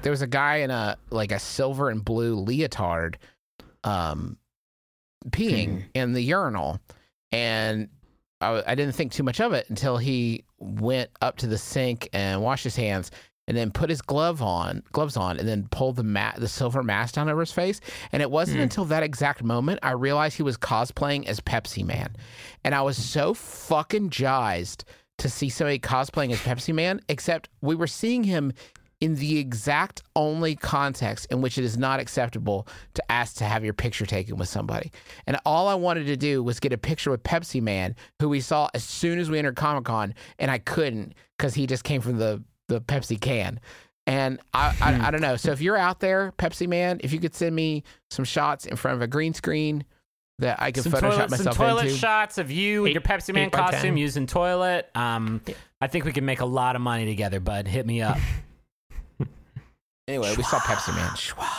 there was a guy in a silver and blue leotard, peeing in the urinal, and I didn't think too much of it until he went up to the sink and washed his hands, and then put his gloves on, and then pulled the silver mask down over his face. And it wasn't until that exact moment I realized he was cosplaying as Pepsi Man, and I was so fucking jazzed to see somebody cosplaying as Pepsi Man. Except we were seeing him in the exact only context in which it is not acceptable to ask to have your picture taken with somebody. And all I wanted to do was get a picture with Pepsi Man, who we saw as soon as we entered Comic-Con, and I couldn't because he just came from the Pepsi can. And I don't know. So if you're out there, Pepsi Man, if you could send me some shots in front of a green screen that I could Photoshop myself into. Some toilet shots of you in your Pepsi Man costume using toilet. I think we can make a lot of money together, bud. Hit me up. Anyway, we saw Pepsi Man.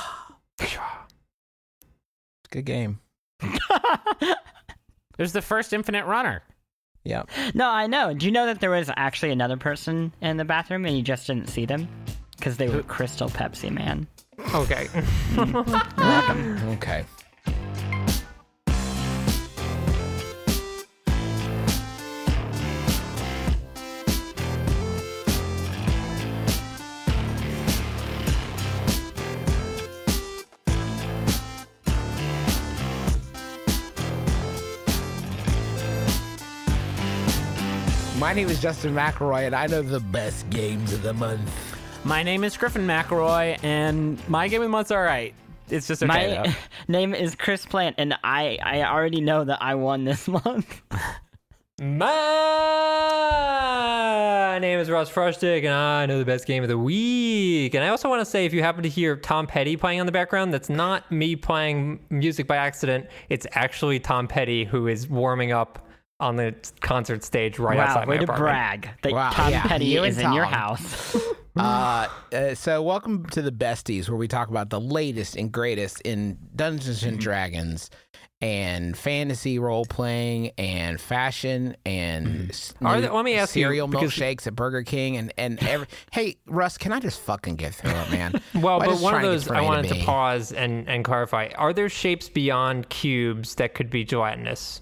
Good game. There's the first Infinite Runner. Yeah. No, I know. Do you know that there was actually another person in the bathroom and you just didn't see them? Because they were Crystal Pepsi Man. Okay. You're welcome. Okay. My name is Justin McElroy, and I know the best games of the month. My name is Griffin McElroy, and my game of the month's all right. It's just okay. My name is Chris Plant, and I already know that I won this month. My name is Ross Frostig, and I know the best game of the week. And I also want to say, if you happen to hear Tom Petty playing on the background, that's not me playing music by accident. It's actually Tom Petty who is warming up on the concert stage right outside my apartment. Way to brag that Tom Petty is in your house. So welcome to the Besties, where we talk about the latest and greatest in Dungeons and Dragons and fantasy role-playing and fashion and let me ask cereal you, milkshakes at Burger King and every... Hey, Russ, can I just fucking get through it, man? Well, but one of those I wanted to pause and clarify. Are there shapes beyond cubes that could be gelatinous?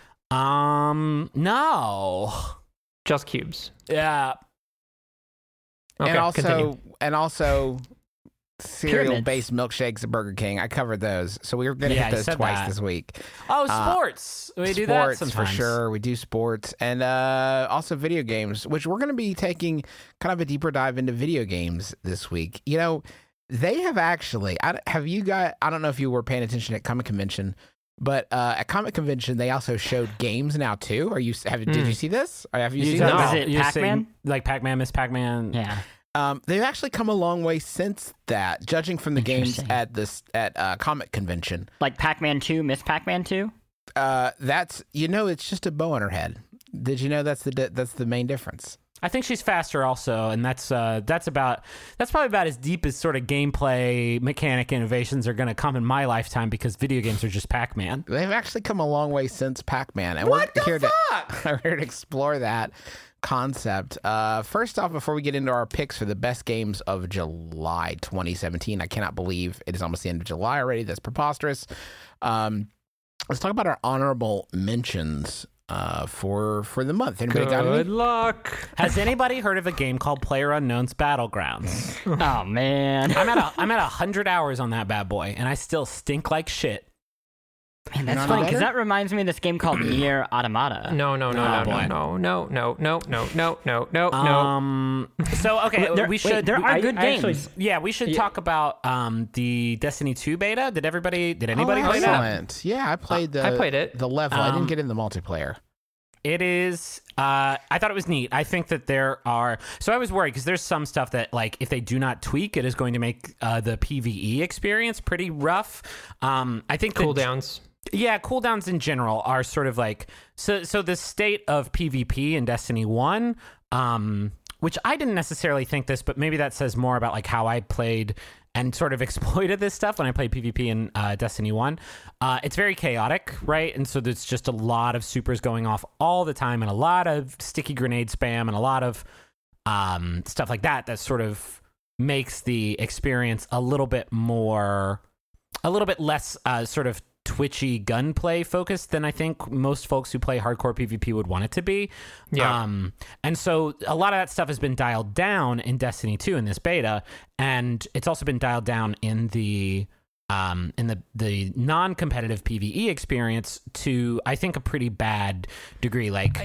No. Just cubes. Yeah. Okay, and also cereal-based milkshakes at Burger King. I covered those, so we were going to hit those twice this week. Oh, sports. We do that sometimes. For sure. We do sports, and also video games, which we're going to be taking kind of a deeper dive into video games this week. You know, they have actually. I don't know if you were paying attention at Comic Convention. But at Comic Convention, they also showed games now too. Did you see this? Or have you seen that? Is it Pac-Man? Like Pac-Man, Miss Pac-Man. Yeah. They've actually come a long way since that, judging from the games at Comic Convention. Like Pac-Man 2, Miss Pac-Man 2? It's just a bow on her head. Did you know that's the main difference? I think she's faster also, and that's probably about as deep as sort of gameplay mechanic innovations are going to come in my lifetime, because video games are just Pac-Man. They've actually come a long way since Pac-Man, and we're here to explore that concept. First off, before we get into our picks for the best games of July 2017, I cannot believe it is almost the end of July already. That's preposterous. Let's talk about our honorable mentions for the month. Anybody got any? Good luck. Has anybody heard of a game called PlayerUnknown's Battlegrounds? Oh man, I'm at 100 hours on that bad boy, and I still stink like shit. Man, that's funny, because that reminds me of this game called Nier Automata. No. So okay, we should. There are good games. We should talk about the Destiny 2 beta. Did anybody play that? Yeah, I played I played it. The level. I didn't get in the multiplayer. It is. I thought it was neat. I think that there are. So I was worried because there's some stuff that, like, if they do not tweak, it is going to make the PvE experience pretty rough. I think cooldowns. Yeah, cooldowns in general are sort of like so the state of PvP in Destiny 1, which I didn't necessarily think this, but maybe that says more about like how I played and sort of exploited this stuff when I played PvP in Destiny 1. It's very chaotic, right? And so there's just a lot of supers going off all the time, and a lot of sticky grenade spam, and a lot of stuff like that that's sort of makes the experience a little bit less sort of twitchy gunplay focused than I think most folks who play hardcore PvP would want it to be. Yeah. And so a lot of that stuff has been dialed down in Destiny 2 in this beta, and it's also been dialed down in the non-competitive PvE experience to, I think, a pretty bad degree. Like,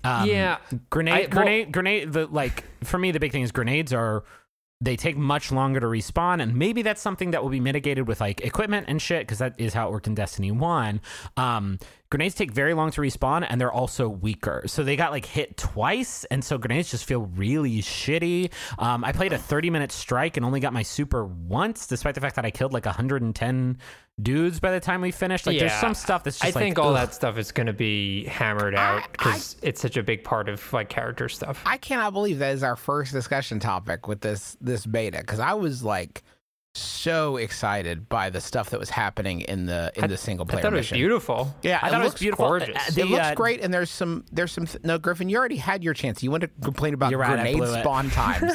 grenade. For me, the big thing is grenades they take much longer to respawn, and maybe that's something that will be mitigated with like equipment and shit, because that is how it worked in Destiny 1. Grenades take very long to respawn, and they're also weaker. So they got like hit twice, and so grenades just feel really shitty. I played a 30-minute strike and only got my super once, despite the fact that I killed like 110 dudes by the time we finished. Like, there's some stuff that's just I think all that stuff is going to be hammered out because it's such a big part of like character stuff. I cannot believe that is our first discussion topic with this beta, because I was like so excited by the stuff that was happening in the single player. I thought it was mission. beautiful. Yeah, I thought it was beautiful. Gorgeous. It looks great, and there's some. No, Griffin, you already had your chance. You want to complain about grenade spawn times.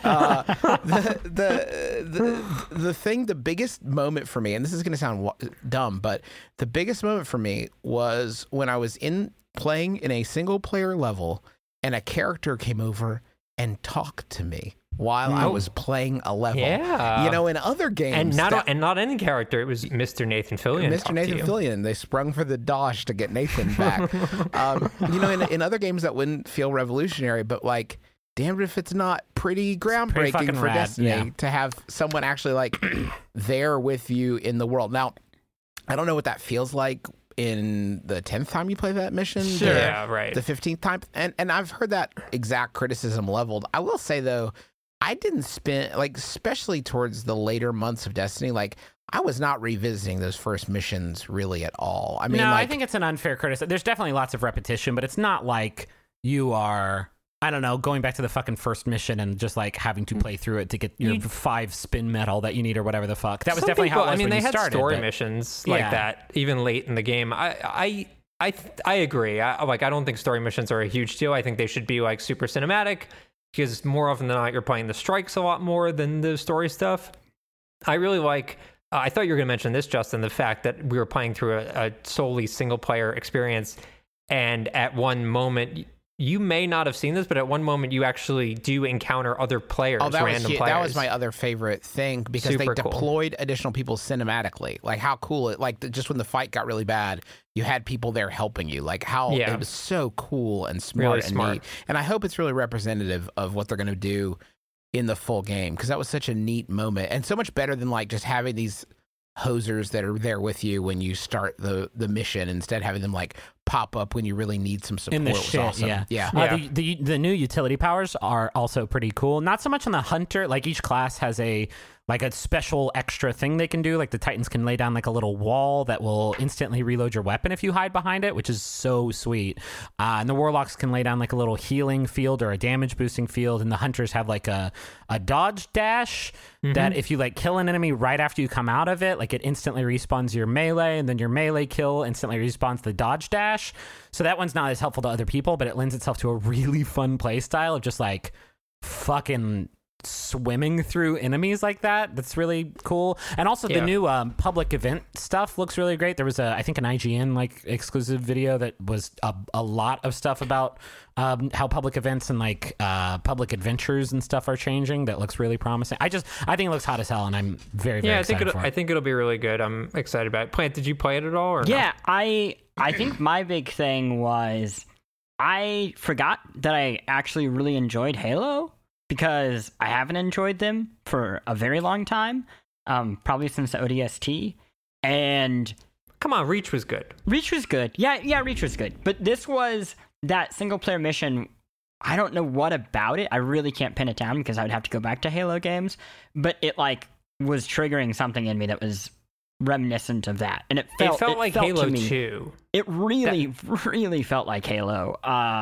The thing, the biggest moment for me, and this is going to sound dumb, but the biggest moment for me was when I was playing in a single player level, and a character came over and talked to me while I was playing a level. Yeah. You know, in other games. And not any character. It was Mr. Nathan Fillion. Mr. Nathan Fillion. They sprung for the dosh to get Nathan back. You know, in other games that wouldn't feel revolutionary, but like, damn it if it's not pretty groundbreaking for Destiny to have someone actually like there with you in the world. Now, I don't know what that feels like in the 10th time you play that mission. Sure. Yeah, right. The 15th time. And I've heard that exact criticism leveled. I will say, though, I didn't spend, like, especially towards the later months of Destiny, like, I was not revisiting those first missions really at all. I mean, no, like, I think it's an unfair criticism. There's definitely lots of repetition, but it's not like you are, I don't know, going back to the fucking first mission and just like having to play through it to get your 5 spin medal that you need or whatever the fuck. That was definitely how it was. I mean, they had started, story missions like that even late in the game. I agree. I don't think story missions are a huge deal. I think they should be like super cinematic, because more often than not, you're playing the strikes a lot more than the story stuff. I really like. I thought you were going to mention this, Justin, the fact that we were playing through a solely single player experience, and at one moment, you may not have seen this, but at one moment you actually do encounter other players, random players. That was my other favorite thing, because Super they cool. deployed additional people cinematically. Like, how cool it, like, just when the fight got really bad, you had people there helping you. Like, how it was so cool and smart Really and smart. neat. And I hope it's really representative of what they're going to do in the full game, because that was such a neat moment, and so much better than like just having these hosers that are there with you when you start the mission, instead having them like pop up when you really need some support. In the was shit, awesome. yeah. The new utility powers are also pretty cool. Not so much on the hunter. Like, each class has a special extra thing they can do. Like, the Titans can lay down like a little wall that will instantly reload your weapon if you hide behind it, which is so sweet. And the Warlocks can lay down like a little healing field or a damage boosting field. And the Hunters have like a dodge dash that if you like kill an enemy right after you come out of it, like, it instantly respawns your melee, and then your melee kill instantly respawns the dodge dash. So that one's not as helpful to other people, but it lends itself to a really fun play style of just like fucking swimming through enemies like that. That's really cool. And also the new public event stuff looks really great. There was I think an IGN like exclusive video that was a lot of stuff about how public events and like public adventures and stuff are changing. That looks really promising. I think it looks hot as hell, and I'm very excited for it. I think it'll be really good. I'm excited about it. Plant, did you play it at all? Or yeah, no? I think my big thing was I forgot that I actually really enjoyed Halo, because I haven't enjoyed them for a very long time, probably since the ODST. And come on, Reach was good. Reach was good. Yeah, Reach was good. But this was that single player mission. I don't know what about it. I really can't pin it down, because I would have to go back to Halo games. But it like was triggering something in me that was reminiscent of that, and it felt like Halo 2. It really felt like Halo.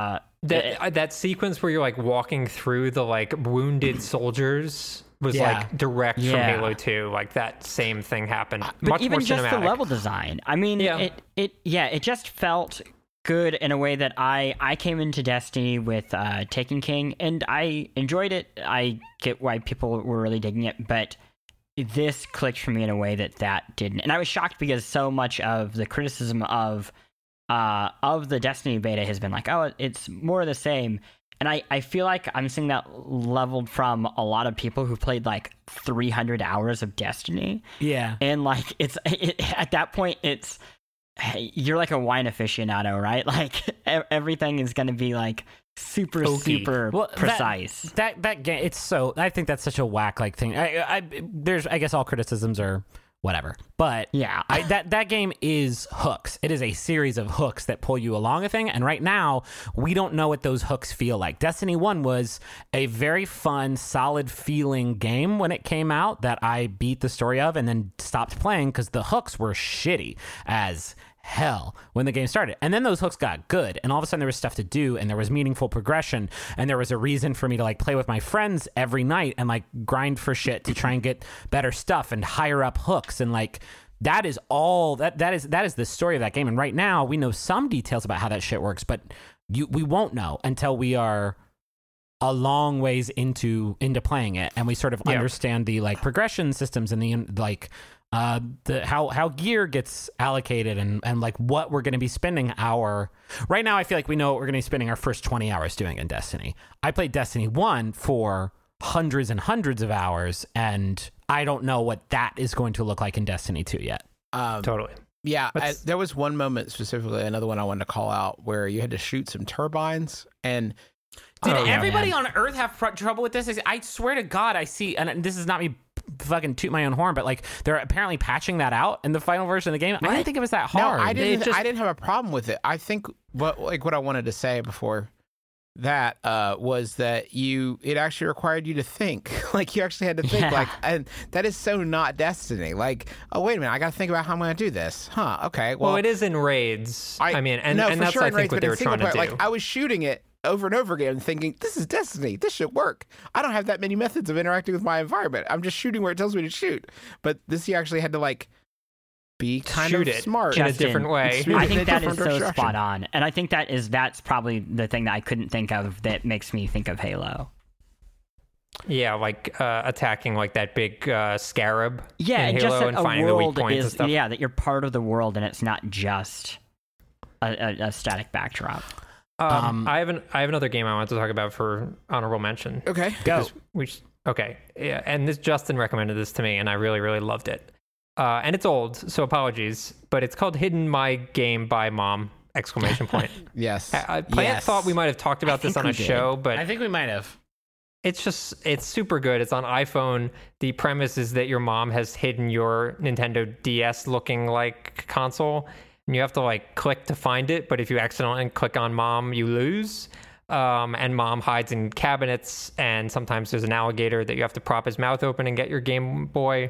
That sequence where you're like walking through the like wounded soldiers was like direct from Halo 2. Like, that same thing happened. But much even more just cinematic. the level design. I mean, it just felt good in a way that I came into Destiny with Taken King, and I enjoyed it. I get why people were really digging it, but this clicked for me in a way that didn't. And I was shocked because so much of the criticism of the Destiny beta has been like, oh, it's more of the same. And I feel like I'm seeing that leveled from a lot of people who played like 300 hours of Destiny. Yeah. And like at that point, it's you're like a wine aficionado, right? Like everything is going to be like super precise. That game, it's so. I think that's such a whack like thing. I guess all criticisms are whatever, but yeah, that game is hooks. It is a series of hooks that pull you along a thing, and right now we don't know what those hooks feel like. Destiny 1 was a very fun, solid feeling game when it came out that I beat the story of and then stopped playing because the hooks were shitty as hell when the game started. And then those hooks got good, and all of a sudden there was stuff to do, and there was meaningful progression, and there was a reason for me to like play with my friends every night and like grind for shit to try and get better stuff and higher up hooks. And like that is all that is the story of that game. And right now we know some details about how that shit works, but we won't know until we are a long ways into playing it, and we sort of understand the like progression systems and the like how gear gets allocated and like what we're going to be spending right now. I feel like we know what we're going to be spending our first 20 hours doing in Destiny. I played Destiny 1 for hundreds and hundreds of hours, and I don't know what that is going to look like in Destiny 2 yet. Totally. Yeah, there was one moment specifically, another one I wanted to call out, where you had to shoot some turbines, and did everybody on Earth have trouble with this? I swear to God, I see, and this is not me fucking toot my own horn, but like they're apparently patching that out in the final version of the game. I didn't think it was that hard. No, I didn't have a problem with it. I think what I wanted to say before that was that it actually required you to think. Like you actually had to think. Like, and that is so not Destiny. Like, oh wait a minute, I got to think about how I'm going to do this. Huh? Okay. Well, it is in raids. And that's sure I think what they were trying to do. Like I was shooting it over and over again thinking, this is Destiny, this should work. I don't have that many methods of interacting with my environment. I'm just shooting where it tells me to shoot. But this, you actually had to like be kind of smart in a different way. I think that is so spot on. And I think that's probably the thing that I couldn't think of that makes me think of Halo. Yeah, like attacking like that big scarab in Halo, just and finding the weak points and stuff. Yeah, that you're part of the world and it's not just a static backdrop. I have another game I want to talk about for honorable mention. Okay, go. Yeah, and this Justin recommended this to me, and I really, really loved it. And it's old, so apologies, but it's called Hidden My Game by Mom! ! Yes. Plant thought we might have talked about this on a show, but I think we might have. It's super good. It's on iPhone. The premise is that your mom has hidden your Nintendo DS looking like console, and you have to like click to find it, but if you accidentally click on mom, you lose. And mom hides in cabinets, and sometimes there's an alligator that you have to prop his mouth open and get your Game Boy.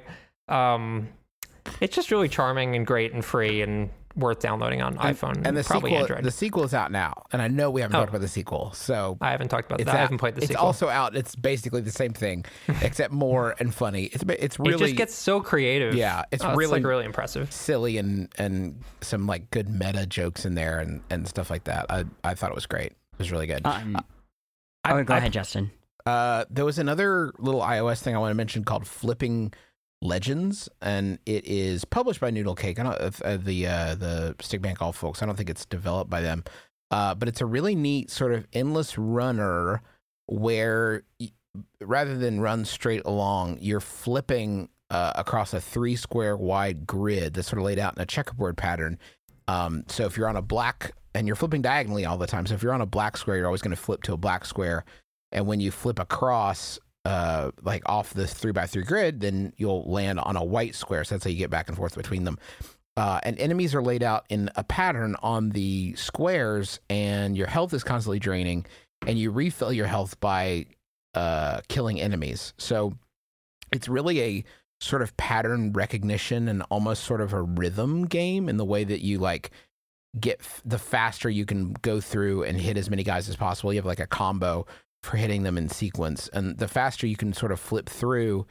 It's just really charming and great and free and worth downloading on iPhone and the probably sequel, Android. The sequel is out now, and I know we haven't talked about the sequel, so I haven't talked about that. I haven't played the sequel. It's also out. It's basically the same thing, except more and funny. It's really, it just gets so creative. Yeah, it's really like really impressive, silly, and some like good meta jokes in there and stuff like that. I thought it was great. It was really good. Go ahead, Justin. There was another little iOS thing I want to mention called Flipping Legends, and it is published by Noodle Cake. I don't the Stickman Golf folks. I don't think it's developed by them, but it's a really neat sort of endless runner where rather than run straight along, you're flipping across a 3 square wide grid that's sort of laid out in a checkerboard pattern. So if you're on a black, and you're flipping diagonally all the time, so if you're on a black square, you're always going to flip to a black square, and when you flip across like off this 3x3 grid, then you'll land on a white square. So that's how you get back and forth between them. And enemies are laid out in a pattern on the squares, and your health is constantly draining, and you refill your health by killing enemies. So it's really a sort of pattern recognition and almost sort of a rhythm game in the way that you like get the faster you can go through and hit as many guys as possible. You have like a combo for hitting them in sequence, and the faster you can sort of flip through,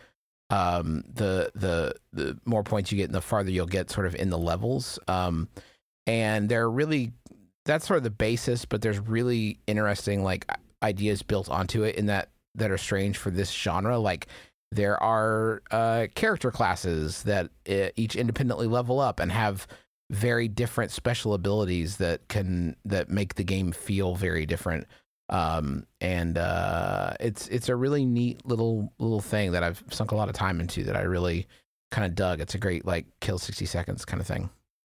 the more points you get and the farther you'll get sort of in the levels. And they're really that's sort of the basis, but there's really interesting like ideas built onto it in that are strange for this genre. Like there are character classes that each independently level up and have very different special abilities that make the game feel very different. And it's a really neat little thing that I've sunk a lot of time into that I really kind of dug. It's a great like kill 60 seconds kind of thing.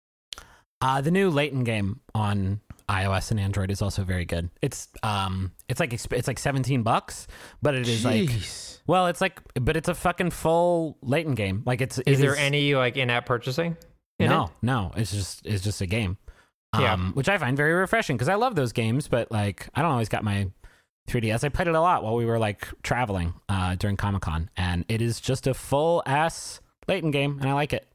The new Layton game on iOS and Android is also very good. It's like $17, but it is Jeez. but it's a fucking full Layton game. Like is there any like in-app purchasing? No, it's just a game. Which I find very refreshing because I love those games, but like I don't always got my 3DS. I played it a lot while we were like traveling during Comic-Con, and it is just a full ass Layton game, and I like it.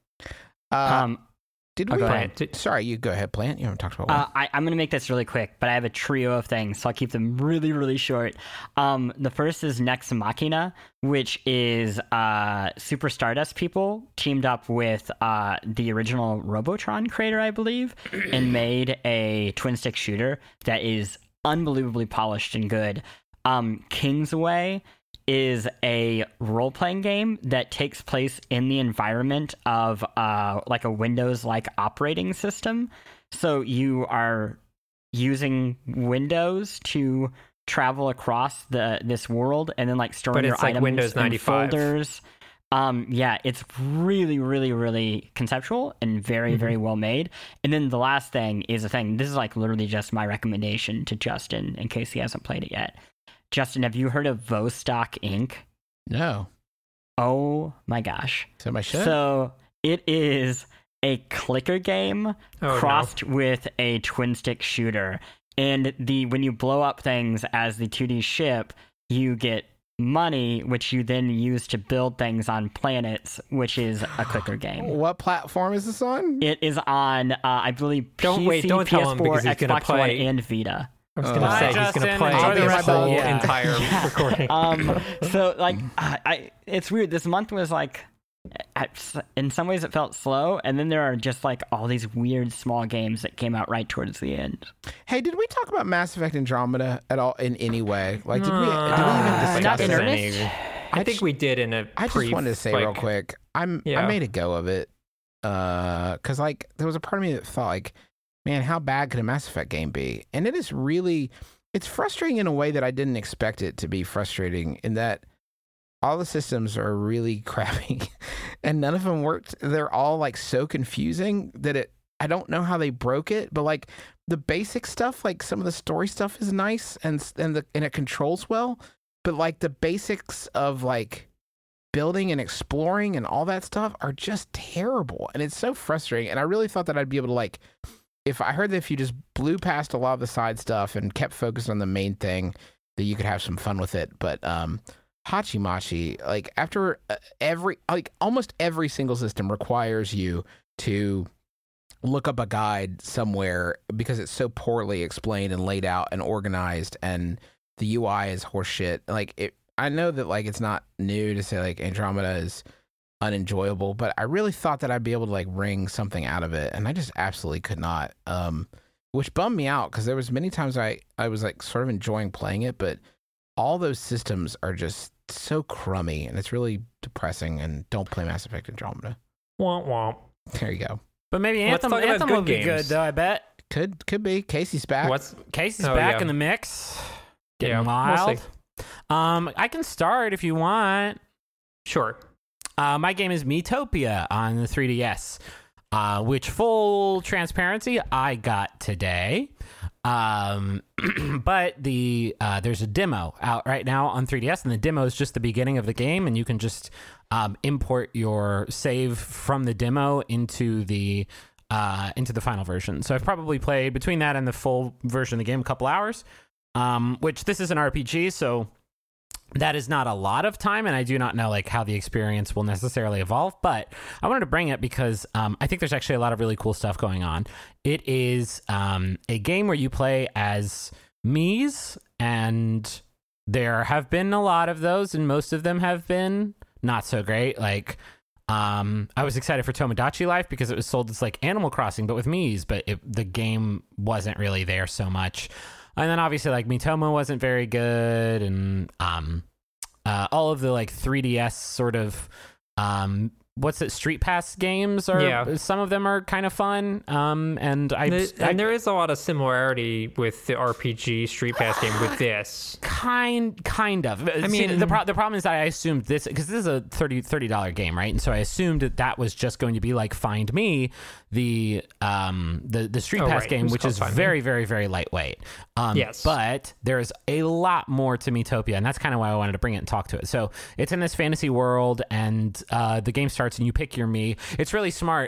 Did we? Go ahead. Sorry, you go ahead, Plant. You haven't talked about one. I'm going to make this really quick, but I have a trio of things, so I'll keep them really, really short. The first is Nex Machina, which is Super Stardust people teamed up with the original Robotron creator, I believe, and made a twin-stick shooter that is unbelievably polished and good. Kingsway is a role-playing game that takes place in the environment of like a Windows-like operating system. So you are using Windows to travel across this world and then like storing your items Windows 95 in folders. It's really, really, really conceptual and very, very well made. And then the last thing is a thing. This is like literally just my recommendation to Justin in case he hasn't played it yet. Justin, have you heard of Vostok Inc.? No. Oh my gosh. So I should. So it is a clicker game crossed with a twin stick shooter. And when you blow up things as the 2D ship, you get money, which you then use to build things on planets, which is a clicker game. What platform is this on? It is on, I believe, don't PS4, tell him because he's Xbox gonna One, play. and Vita. I was gonna say he's gonna play I'll be this right whole back. entire recording. So like, it's weird. This month was like, in some ways it felt slow, and then there are just like all these weird small games that came out right towards the end. Hey, did we talk about Mass Effect Andromeda at all in any way? Like, did we even discuss not in it? earnest. I think we did in a. I just wanted to say real quick, I made a go of it, because like there was a part of me that thought like, man, how bad could a Mass Effect game be? And it is really, it's frustrating in a way that I didn't expect it to be frustrating. In that all the systems are really crappy, and none of them worked. They're all like so confusing that I don't know how they broke it, but like the basic stuff, like some of the story stuff is nice and it controls well, but like the basics of like building and exploring and all that stuff are just terrible, and it's so frustrating. And I really thought that I'd be able to like, if I heard that if you just blew past a lot of the side stuff and kept focused on the main thing, that you could have some fun with it. But Hachimachi, like after almost every single system requires you to look up a guide somewhere because it's so poorly explained and laid out and organized, and the UI is horseshit. Like I know that like it's not new to say like Andromeda is unenjoyable, but I really thought that I'd be able to like wring something out of it, and I just absolutely could not, which bummed me out because there was many times I was like sort of enjoying playing it, but all those systems are just so crummy, and it's really depressing. And don't play Mass Effect Andromeda. Womp womp. There you go. But maybe Let's Anthem talk about will good be good games. though, I bet. Could be. Casey's back. Casey's Oh, back yeah. in the mix. Getting Yeah, we'll wild. see. I can start if you want. Sure. My game is Miitopia on the 3DS, which, full transparency, I got today. But there's a demo out right now on 3DS, and the demo is just the beginning of the game, and you can just import your save from the demo into the final version. So I've probably played between that and the full version of the game a couple hours, which this is an RPG, so that is not a lot of time, and I do not know like how the experience will necessarily evolve, but I wanted to bring it because I think there's actually a lot of really cool stuff going on. It is a game where you play as Miis, and there have been a lot of those, and most of them have been not so great. Like I was excited for Tomodachi Life because it was sold as like Animal Crossing, but with Mii's, but the game wasn't really there so much. And then obviously like Miitomo wasn't very good, and all of the like 3DS sort of Street Pass games are some of them are kind of fun. And there is a lot of similarity with the RPG Street Pass game with this. Kind of. I mean, the problem is that I assumed this, because this is a $30 game, right? And so I assumed that was just going to be like Find Me, the Street Pass game, which is very, very, very lightweight. Yes. But there's a lot more to Miitopia, and that's kind of why I wanted to bring it and talk to it. So it's in this fantasy world, and the game starts and you pick your Mii. It's really smart.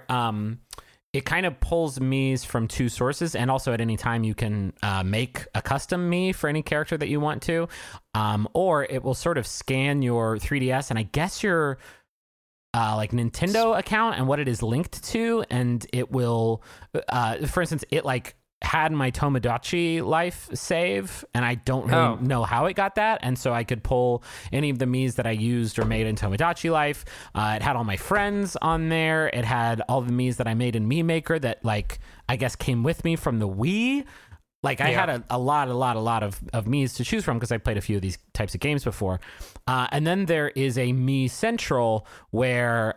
It kind of pulls Miis from two sources, and also at any time you can make a custom Mii for any character that you want to, or it will sort of scan your 3DS and I guess your like Nintendo account and what it is linked to, and it will, for instance, it like had my Tomodachi Life save, and I don't really know how it got that, and so I could pull any of the Miis that I used or made in Tomodachi Life. It had all my friends on there. It had all the Miis that I made in Mii Maker that, like, I guess came with me from the Wii. Like, I had a lot of Miis to choose from because I played a few of these types of games before. And then there is a Mii Central where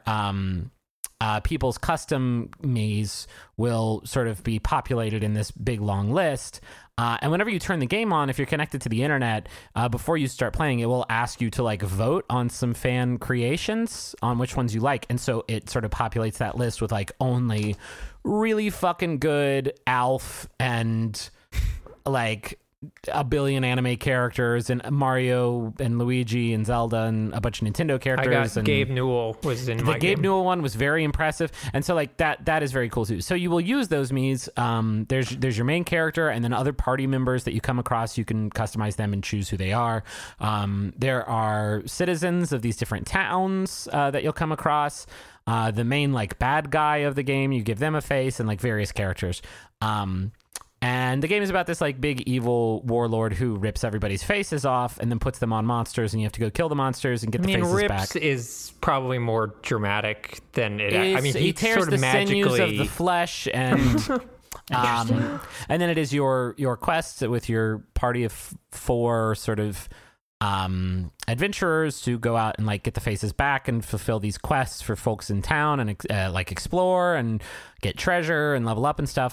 people's custom Miis will sort of be populated in this big long list. And whenever you turn the game on, if you're connected to the internet, before you start playing, it will ask you to like vote on some fan creations on which ones you like. And so it sort of populates that list with like only really fucking good Alf and like a billion anime characters and Mario and Luigi and Zelda and a bunch of Nintendo characters. And Gabe Newell was in my game. The Gabe Newell one was very impressive, and so like that is very cool too. So you will use those Miis. There's your main character, and then other party members that you come across. You can customize them and choose who they are. There are citizens of these different towns that you'll come across. The main like bad guy of the game, you give them a face, and like various characters. And the game is about this like big evil warlord who rips everybody's faces off and then puts them on monsters, and you have to go kill the monsters and get the faces back. Rips is probably more dramatic than it. I mean, he tears sort of the magically sinews of the flesh, and and then it is your quest with your party of 4 sort of adventurers to go out and like get the faces back and fulfill these quests for folks in town and like explore and get treasure and level up and stuff.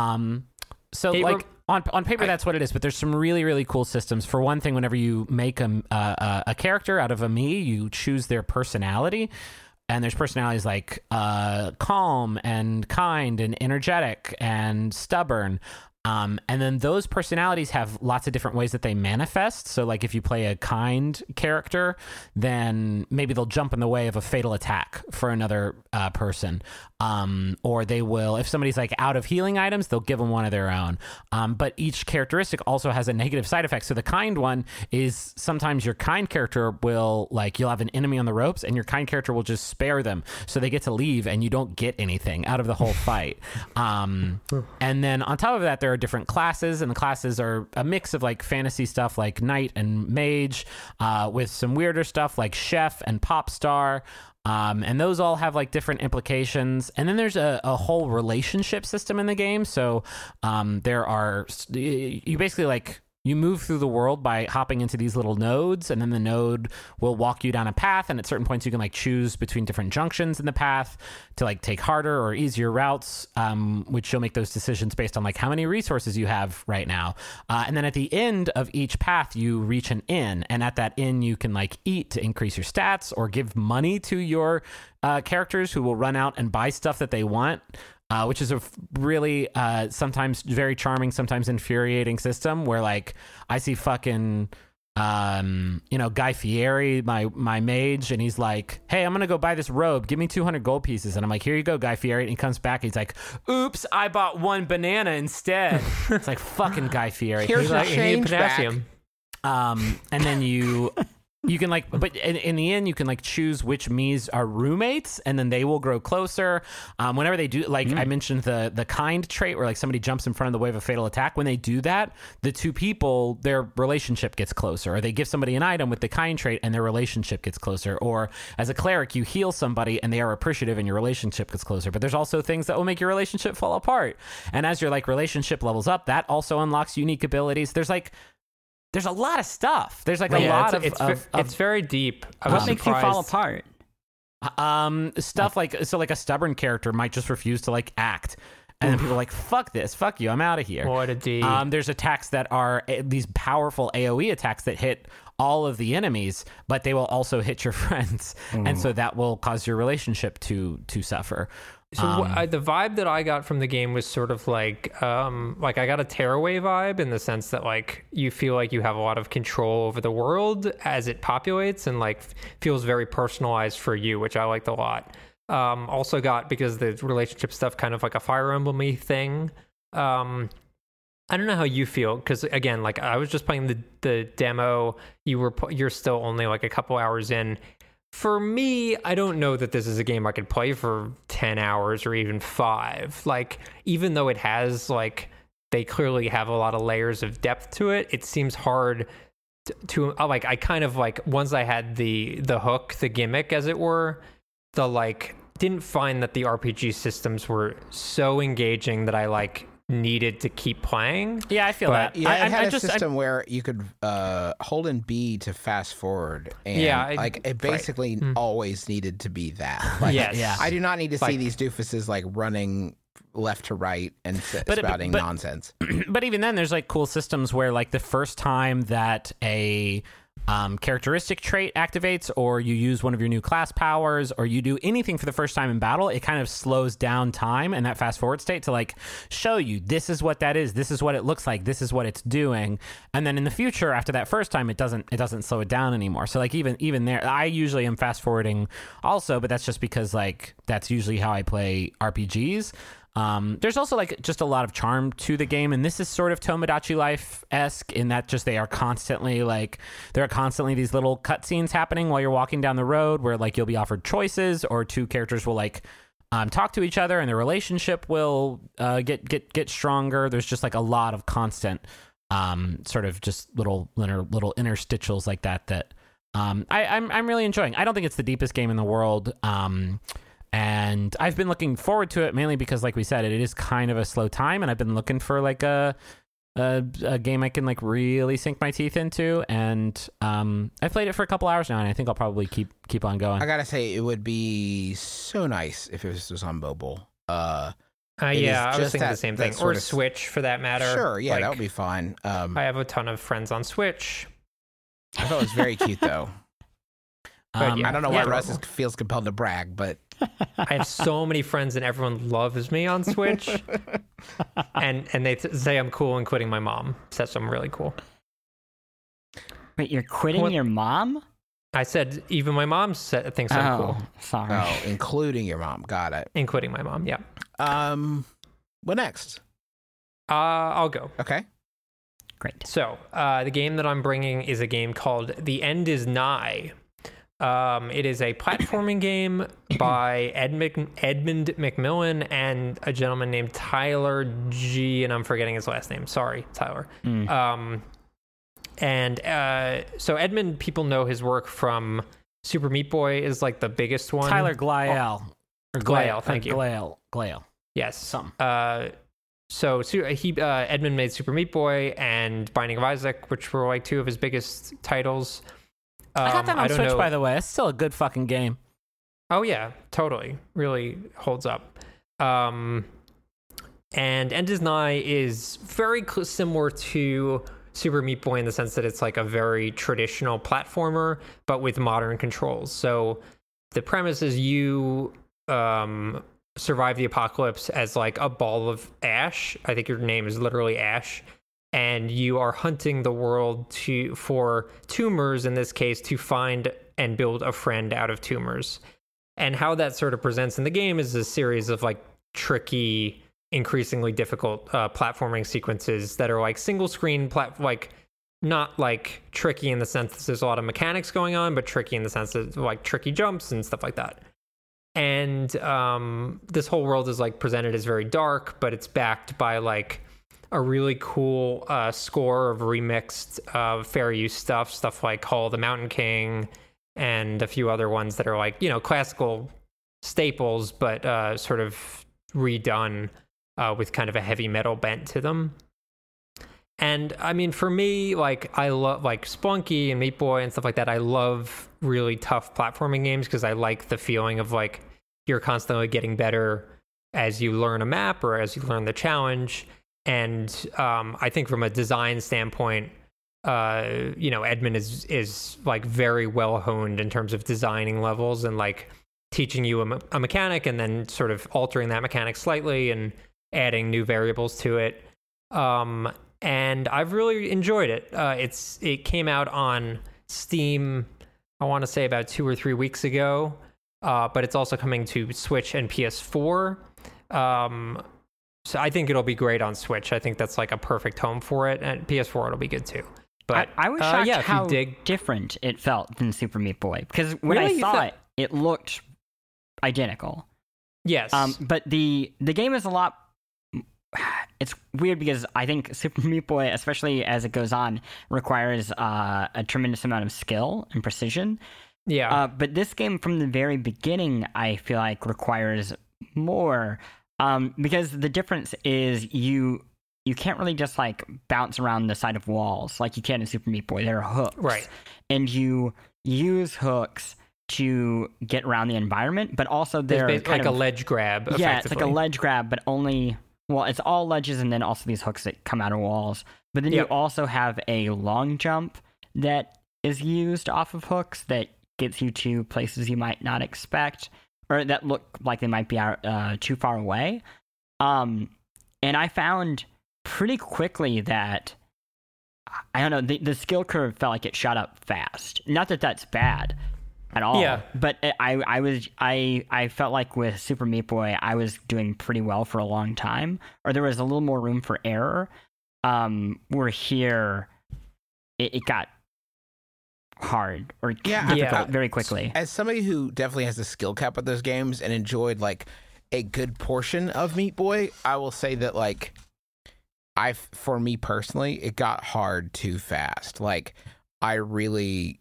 So like on paper, that's what it is. But there's some really, really cool systems. For one thing, whenever you make a character out of a Mii, you choose their personality. And there's personalities like calm and kind and energetic and stubborn. And then those personalities have lots of different ways that they manifest. So like if you play a kind character, then maybe they'll jump in the way of a fatal attack for another person. Or they will, if somebody's like out of healing items, they'll give them one of their own. But each characteristic also has a negative side effect. So the kind one is sometimes your kind character will like, you'll have an enemy on the ropes and your kind character will just spare them. So they get to leave and you don't get anything out of the whole fight. And then on top of that, there are different classes, and the classes are a mix of like fantasy stuff like knight and mage, with some weirder stuff like chef and pop star. And those all have like different implications. And then there's a whole relationship system in the game. So you basically like, you move through the world by hopping into these little nodes, and then the node will walk you down a path, and at certain points you can like choose between different junctions in the path to like take harder or easier routes, which you'll make those decisions based on like how many resources you have right now. And then at the end of each path you reach an inn, and at that inn you can like eat to increase your stats or give money to your characters who will run out and buy stuff that they want. Which is a really sometimes very charming, sometimes infuriating system where like I see fucking Guy Fieri, my mage, and he's like, hey, I'm gonna go buy this robe, give me 200 gold pieces, and I'm like, here you go, Guy Fieri, and he comes back and he's like, oops, I bought 1 banana instead. It's like, fucking Guy Fieri. Here's he's like, change potassium. And then you You can like, but in the end, you can like choose which Miis are roommates, and then they will grow closer. Whenever they do, like I mentioned the kind trait, where like somebody jumps in front of the wave of fatal attack. When they do that, the two people, their relationship gets closer. Or they give somebody an item with the kind trait, and their relationship gets closer. Or as a cleric, you heal somebody, and they are appreciative, and your relationship gets closer. But there's also things that will make your relationship fall apart. And as your like relationship levels up, that also unlocks unique abilities. There's a lot of stuff. There's like a lot of it's very deep. What makes you fall apart? Stuff like a stubborn character might just refuse to like act, and then people are like, fuck this, fuck you, I'm out of here. What a D. There's attacks that are these powerful AoE attacks that hit all of the enemies, but they will also hit your friends, and so that will cause your relationship to suffer. So the vibe that I got from the game was sort of like I got a Tearaway vibe, in the sense that like you feel like you have a lot of control over the world as it populates, and like feels very personalized for you, which I liked a lot. Also got, because the relationship stuff kind of like a Fire Emblem-y thing. I don't know how you feel, because again, like I was just playing the demo. You're still only like a couple hours in. For me, I don't know that this is a game I could play for 10 hours or even 5. Like, even though it has, like, they clearly have a lot of layers of depth to it, it seems hard to like, I kind of, like, once I had the hook, the gimmick, as it were, didn't find that the RPG systems were so engaging that I, like, needed to keep playing. Yeah, I feel that. Yeah, it had a system where you could hold in B to fast forward, and it basically always needed to be that. Like, yes. I do not need to see these doofuses like running left to right and spouting nonsense. But even then, there's like cool systems where like the first time that a characteristic trait activates, or you use one of your new class powers, or you do anything for the first time in battle, it kind of slows down time and that fast forward state to like show you this is what that is, this is what it looks like, this is what it's doing. And then in the future, after that first time, it doesn't slow it down anymore. So like even there, I usually am fast forwarding also, but that's just because like that's usually how I play RPGs. There's also like just a lot of charm to the game, and this is sort of Tomodachi Life-esque in that just there are constantly these little cutscenes happening while you're walking down the road, where like you'll be offered choices, or two characters will like talk to each other, and their relationship will get stronger. There's just like a lot of constant sort of just little interstitials like that I'm really enjoying. I don't think it's the deepest game in the world. And I've been looking forward to it mainly because, like we said, it is kind of a slow time, and I've been looking for like a game I can like really sink my teeth into. And I've played it for a couple hours now, and I think I'll probably keep on going. I gotta say, it would be so nice if it was on mobile. I was thinking the same thing, or Switch for that matter. Sure, yeah, that would be fine. I have a ton of friends on Switch. I thought it was very cute, though. I don't know why Russ feels compelled to brag, but I have so many friends, and everyone loves me on Switch, and they say I'm cool and quitting my mom. Says I'm really cool. Wait, you're quitting your mom? I said even my mom thinks I'm cool. Sorry. Oh, including your mom. Got it. And quitting my mom. Yeah. What next? I'll go. Okay. Great. So the game that I'm bringing is a game called The End Is Nigh. It is a platforming game by Edmund McMillan and a gentleman named Tyler G, and I'm forgetting his last name. Sorry, Tyler. So Edmund, people know his work from Super Meat Boy is like the biggest one. Tyler Glial. Glial, thank you. Glial. Yes. Something. So Edmund made Super Meat Boy and Binding of Isaac, which were like two of his biggest titles. I got that on Switch, by the way. It's still a good fucking game. Oh, yeah, totally. Really holds up. And End Is Nigh is very similar to Super Meat Boy in the sense that it's like a very traditional platformer, but with modern controls. So the premise is you survive the apocalypse as like a ball of ash. I think your name is literally Ash. And you are hunting the world for tumors, in this case, to find and build a friend out of tumors. And how that sort of presents in the game is a series of like tricky, increasingly difficult platforming sequences that are like single screen, like not like tricky in the sense that there's a lot of mechanics going on, but tricky in the sense that like tricky jumps and stuff like that. And this whole world is like presented as very dark, but it's backed by like a really cool score of remixed fair use stuff like Hall of the Mountain King and a few other ones that are like, you know, classical staples, but sort of redone with kind of a heavy metal bent to them. And I mean, for me, like I love like Spelunky and Meat Boy and stuff like that. I love really tough platforming games because I like the feeling of like you're constantly getting better as you learn a map or as you learn the challenge. And I think from a design standpoint, you know, Edmund is like very well honed in terms of designing levels and like teaching you a mechanic and then sort of altering that mechanic slightly and adding new variables to it. And I've really enjoyed it. It came out on Steam, I want to say about 2 or 3 weeks ago, but it's also coming to Switch and PS4. So I think it'll be great on Switch. I think that's like a perfect home for it, and PS4 it'll be good too. But I was shocked yeah, how if you dig... different it felt than Super Meat Boy, because when Really? I saw it, it looked identical. Yes. But the game is a lot. It's weird because I think Super Meat Boy, especially as it goes on, requires a tremendous amount of skill and precision. Yeah. But this game, from the very beginning, I feel like requires more. Because the difference is you can't really just like bounce around the side of walls like you can in Super Meat Boy. There are hooks. Right. And you use hooks to get around the environment, but also they're like a ledge grab. Yeah, it's like a ledge grab, but only... Well, it's all ledges and then also these hooks that come out of walls. But then you also have a long jump that is used off of hooks that gets you to places you might not expect, or that look like they might be too far away. And I found pretty quickly that, I don't know, the skill curve felt like it shot up fast. Not that that's bad at all. Yeah. But I felt like with Super Meat Boy, I was doing pretty well for a long time, or there was a little more room for error. Where here, it got hard or difficult very quickly. As somebody who definitely has a skill cap with those games and enjoyed like a good portion of Meat Boy, I will say that like for me personally, it got hard too fast. Like I really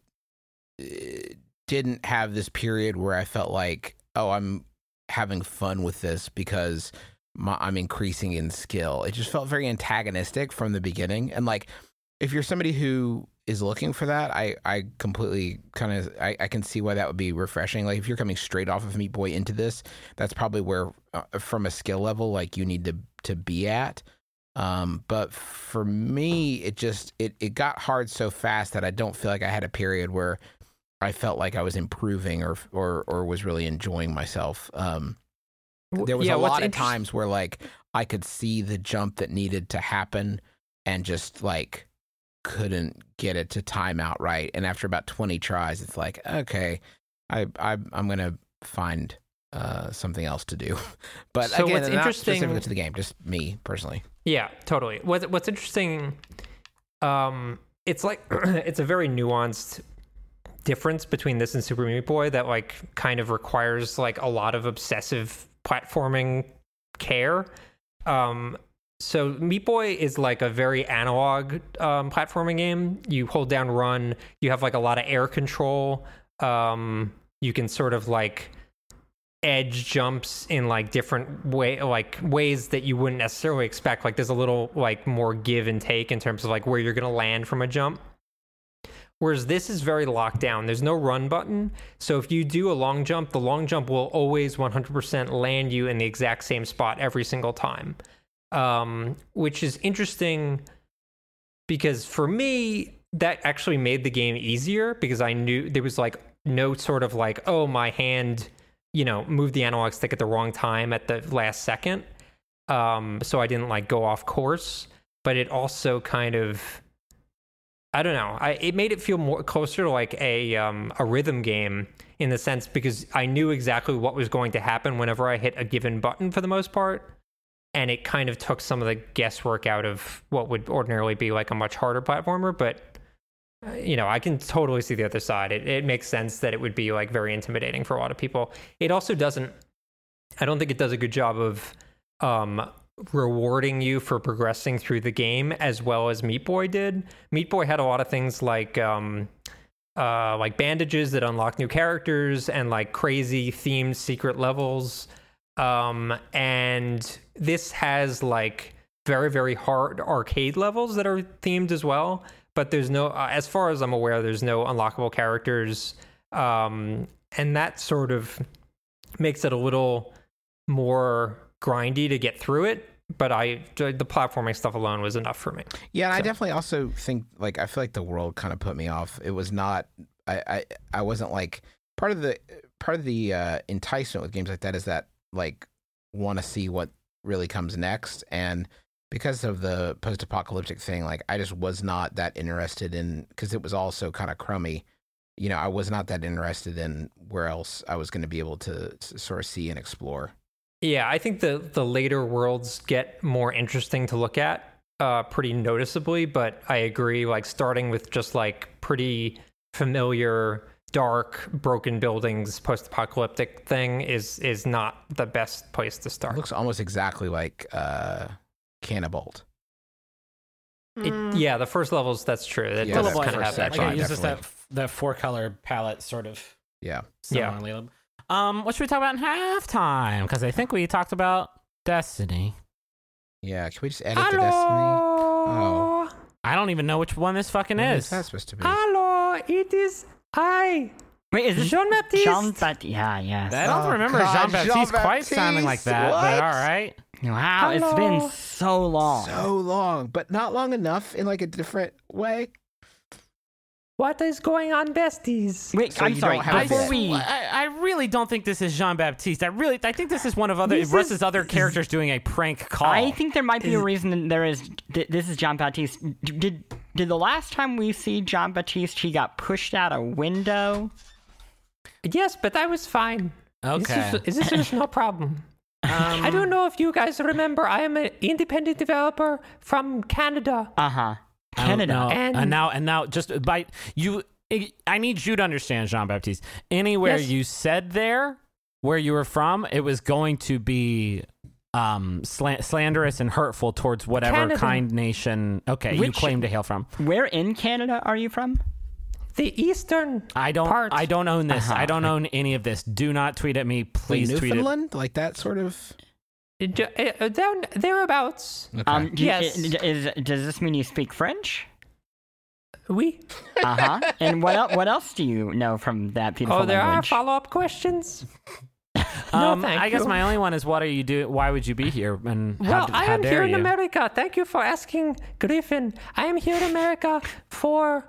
didn't have this period where I felt like, oh, I'm having fun with this because I'm increasing in skill. It just felt very antagonistic from the beginning. And like, if you're somebody who is looking for that, I completely I can see why that would be refreshing. Like if you're coming straight off of Meat Boy into this, that's probably where from a skill level, like you need to be at. But for me, it got hard so fast that I don't feel like I had a period where I felt like I was improving or was really enjoying myself. There was a lot of times where like I could see the jump that needed to happen and just like couldn't get it to time out right. And after about 20 tries, it's like, okay, I'm gonna find something else to do. But so again, what's not interesting specifically to the game, just me personally. Yeah, totally. What's interesting, it's like it's a very nuanced difference between this and Super Meat Boy that like kind of requires like a lot of obsessive platforming care. So Meat Boy is like a very analog platforming game. You hold down run, you have like a lot of air control. You can sort of like edge jumps in like different ways that you wouldn't necessarily expect. Like there's a little like more give and take in terms of like where you're going to land from a jump. Whereas this is very locked down. There's no run button. So if you do a long jump, the long jump will always 100% land you in the exact same spot every single time. Which is interesting because for me, that actually made the game easier because I knew there was like no sort of like, oh, my hand, moved the analog stick at the wrong time at the last second. So I didn't like go off course, but it also kind of, I don't know. It made it feel more closer to like a rhythm game in the sense because I knew exactly what was going to happen whenever I hit a given button for the most part. and it kind of took some of the guesswork out of what would ordinarily be like a much harder platformer. But I can totally see the other side. It makes sense that it would be like very intimidating for a lot of people. It also doesn't. I don't think it does a good job of rewarding you for progressing through the game as well as Meat Boy did. Meat Boy had a lot of things like bandages that unlock new characters and like crazy themed secret levels. And this has like very, very hard arcade levels that are themed as well. But there's no, as far as I'm aware, there's no unlockable characters. And that sort of makes it a little more grindy to get through it. But the platforming stuff alone was enough for me. Yeah, and I definitely also think, like, I feel like the world kind of put me off. It was not, I wasn't like, part of the enticement with games like that is that, like, want to see what really comes next. And because of the post-apocalyptic thing, like, I just was not that interested in, because it was all so kind of crummy. I was not that interested in where else I was going to be able to sort of see and explore. Yeah, I think the later worlds get more interesting to look at pretty noticeably, but I agree, like, starting with just, like, pretty familiar, dark, broken buildings, post-apocalyptic thing is not the best place to start. It looks almost exactly like Cannabolt. Yeah, the first levels, that's true. That Yeah, does that kind of have that section. Like vibe. it uses definitely. that 4-color palette sort of. Yeah. Similarly. What should we talk about in halftime? Because I think we talked about Destiny. Yeah, can we just edit the Destiny? Oh. I don't even know which one this fucking What is. is that supposed to be? Hello, it is I. Wait, is this Jean-Baptiste? Jean-Baptiste? Yeah, yeah. I don't remember God, Jean-Baptiste quite sounding like that, Jean-Baptiste, but what? all right. Wow, it's been so long. So long, but not long enough in like a different way. What is going on, besties? Wait, So I'm you sorry. don't have Before this. we, I really don't think this is Jean-Baptiste. I think this is one of Russ's other characters doing a prank call. I think there might be a reason there is. This is Jean-Baptiste. Did the last time we see Jean-Baptiste, he got pushed out a window? Yes, but I was fine. Okay. This is no problem. I don't know if you guys remember, I am an independent developer from Canada. Canada. And now, just by you, I need you to understand, Jean-Baptiste. Anywhere Yes. you said there, where you were from, it was going to be slanderous and hurtful towards whatever Canada. kind nation. Okay, you Which- claim to hail from. Where in Canada are you from? The eastern I don't own this. I don't own any of this. Do not tweet at me, please. Like tweet it. Newfoundland, like that sort of. down thereabouts. Okay. Yes. Does this mean you speak French? We. And what else do you know from that beautiful There are language? follow-up questions. No, thank I guess you. my only one is, what are you doing? Why would you be here? And Well, I how am dare here in you? America. Thank you for asking, Griffin. I am here in America for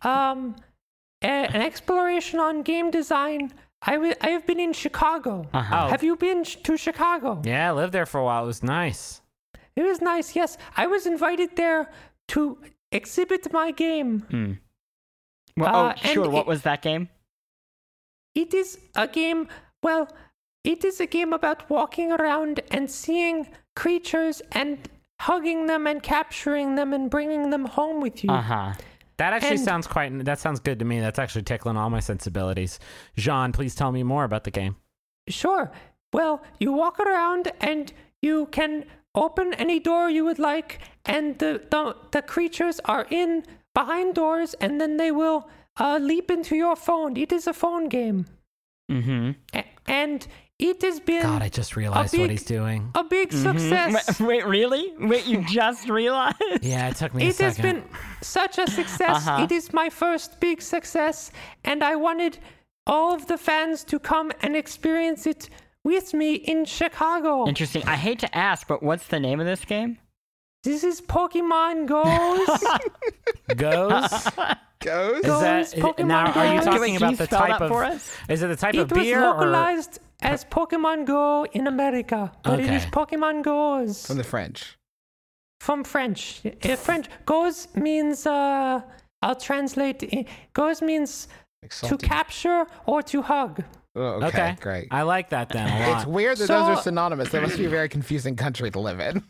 an exploration on game design. I have been in Chicago. Oh. Have you been to Chicago? Yeah, I lived there for a while. It was nice. It was nice, yes. I was invited there to exhibit my game. Well, and sure. What was that game? It is a game, it is a game about walking around and seeing creatures and hugging them and capturing them and bringing them home with you. That actually And- that sounds good to me. That's actually tickling all my sensibilities. Jean, please tell me more about the game. Sure. Well, you walk around and you can open any door you would like, and the creatures are in behind doors, and then they will leap into your phone. It is a phone game. And it has been God, I just realized what he's doing. a big success. Wait, really? Wait, you just realized? Yeah, it took me a It has second. been such a success. It is my first big success, and I wanted all of the fans to come and experience it with me in Chicago. Interesting. I hate to ask, but what's the name of this game? This is Pokemon Goes. Goes? Goes. Is that, Pokemon now, are you Go. talking Wait, can about you the spell type that of... for us? Is it the type of It was beer or... localized as Pokemon Go in America, but it is Okay. Pokemon Goes From the French. from French. French Goes means I'll translate. Goes means Like to salty. capture or to hug. Oh, okay, great. I like that then a lot. It's weird that those are synonymous. That must be a very confusing country to live in.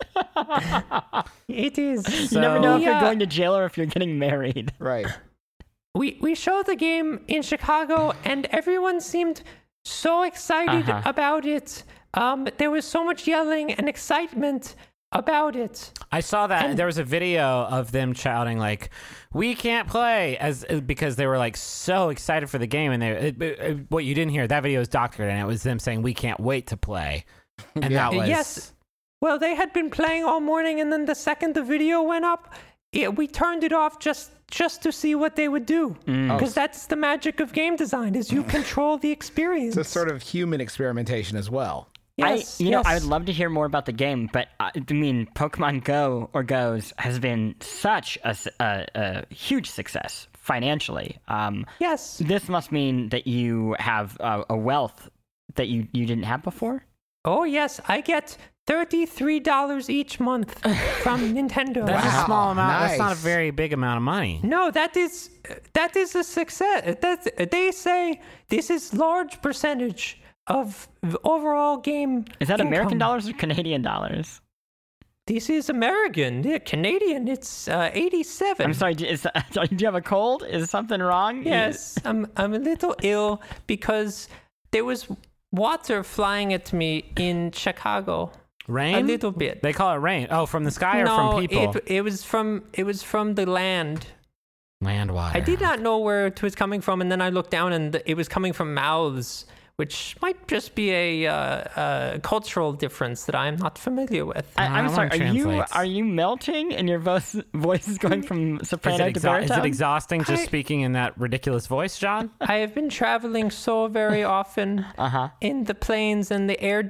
It is. You never know if you're Yeah. going to jail or if you're getting married. Right. We showed the game in Chicago, and everyone seemed so excited about it. There was so much yelling and excitement about it. I saw that there was a video of them shouting like, "We can't play," because they were like so excited for the game, and what you didn't hear, that video is doctored, and it was them saying, "We can't wait to play," and that was Yes. Well, they had been playing all morning, and then the second the video went up, we turned it off just to see what they would do. Because that's the magic of game design, is you control the experience. It's a sort of human experimentation as well. Yes, I would love to hear more about the game, but I mean, Pokemon Go or Goes has been such a huge success financially. Yes. This must mean that you have a wealth that you didn't have before. Oh, yes. I get $33 each month from Nintendo. That's a small amount. Nice. That's not a very big amount of money. No, that is a success. They say this is large percentage of the overall game. Is that income. American dollars or Canadian dollars? This is American. Yeah, Canadian. It's 87. I'm sorry. Do you have a cold? Is something wrong? Yes, I'm a little ill because there was water flying at me in Chicago. Rain? A little bit. They call it rain. Oh, from the sky or from people? it was from the land. Land water. I did not know where it was coming from, and then I looked down, and it was coming from mouths, which might just be a cultural difference that I'm not familiar with. I'm that sorry. one translates. Are you melting and your voice is going from soprano to baritone? Is it exhausting just speaking in that ridiculous voice, John? I have been traveling so very often in the planes and the air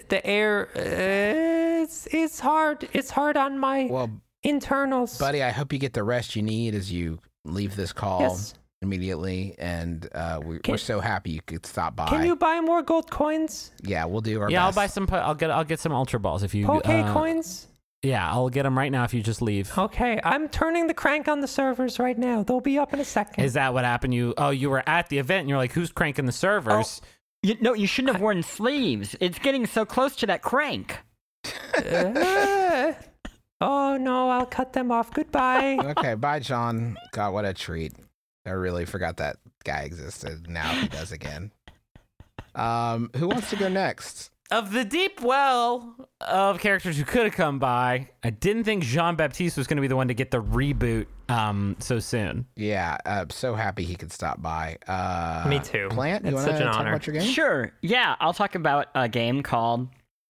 it's hard. It's hard on my internals. Buddy, I hope you get the rest you need as you leave this call. Yes. Immediately, and we're so happy you could stop by. Can you buy more gold coins? Yeah, we'll do our best. Yeah, I'll buy some. I'll get some Ultra Balls if you. Poke coins? Yeah, I'll get them right now if you just leave. Okay, I'm turning the crank on the servers right now. They'll be up in a second. Is that what happened? You were at the event and you're like, who's cranking the servers? You shouldn't have worn sleeves. It's getting so close to that crank. Oh no, I'll cut them off. Goodbye. Okay, bye, John. God, what a treat. I really forgot that guy existed. Now he does again. Who wants to go next? Of the deep well of characters who could have come by, I didn't think Jean-Baptiste was going to be the one to get the reboot so soon. Yeah, so happy he could stop by. Me too. Plant, you It's want to such an talk honor. about your game? Sure. Yeah, I'll talk about a game called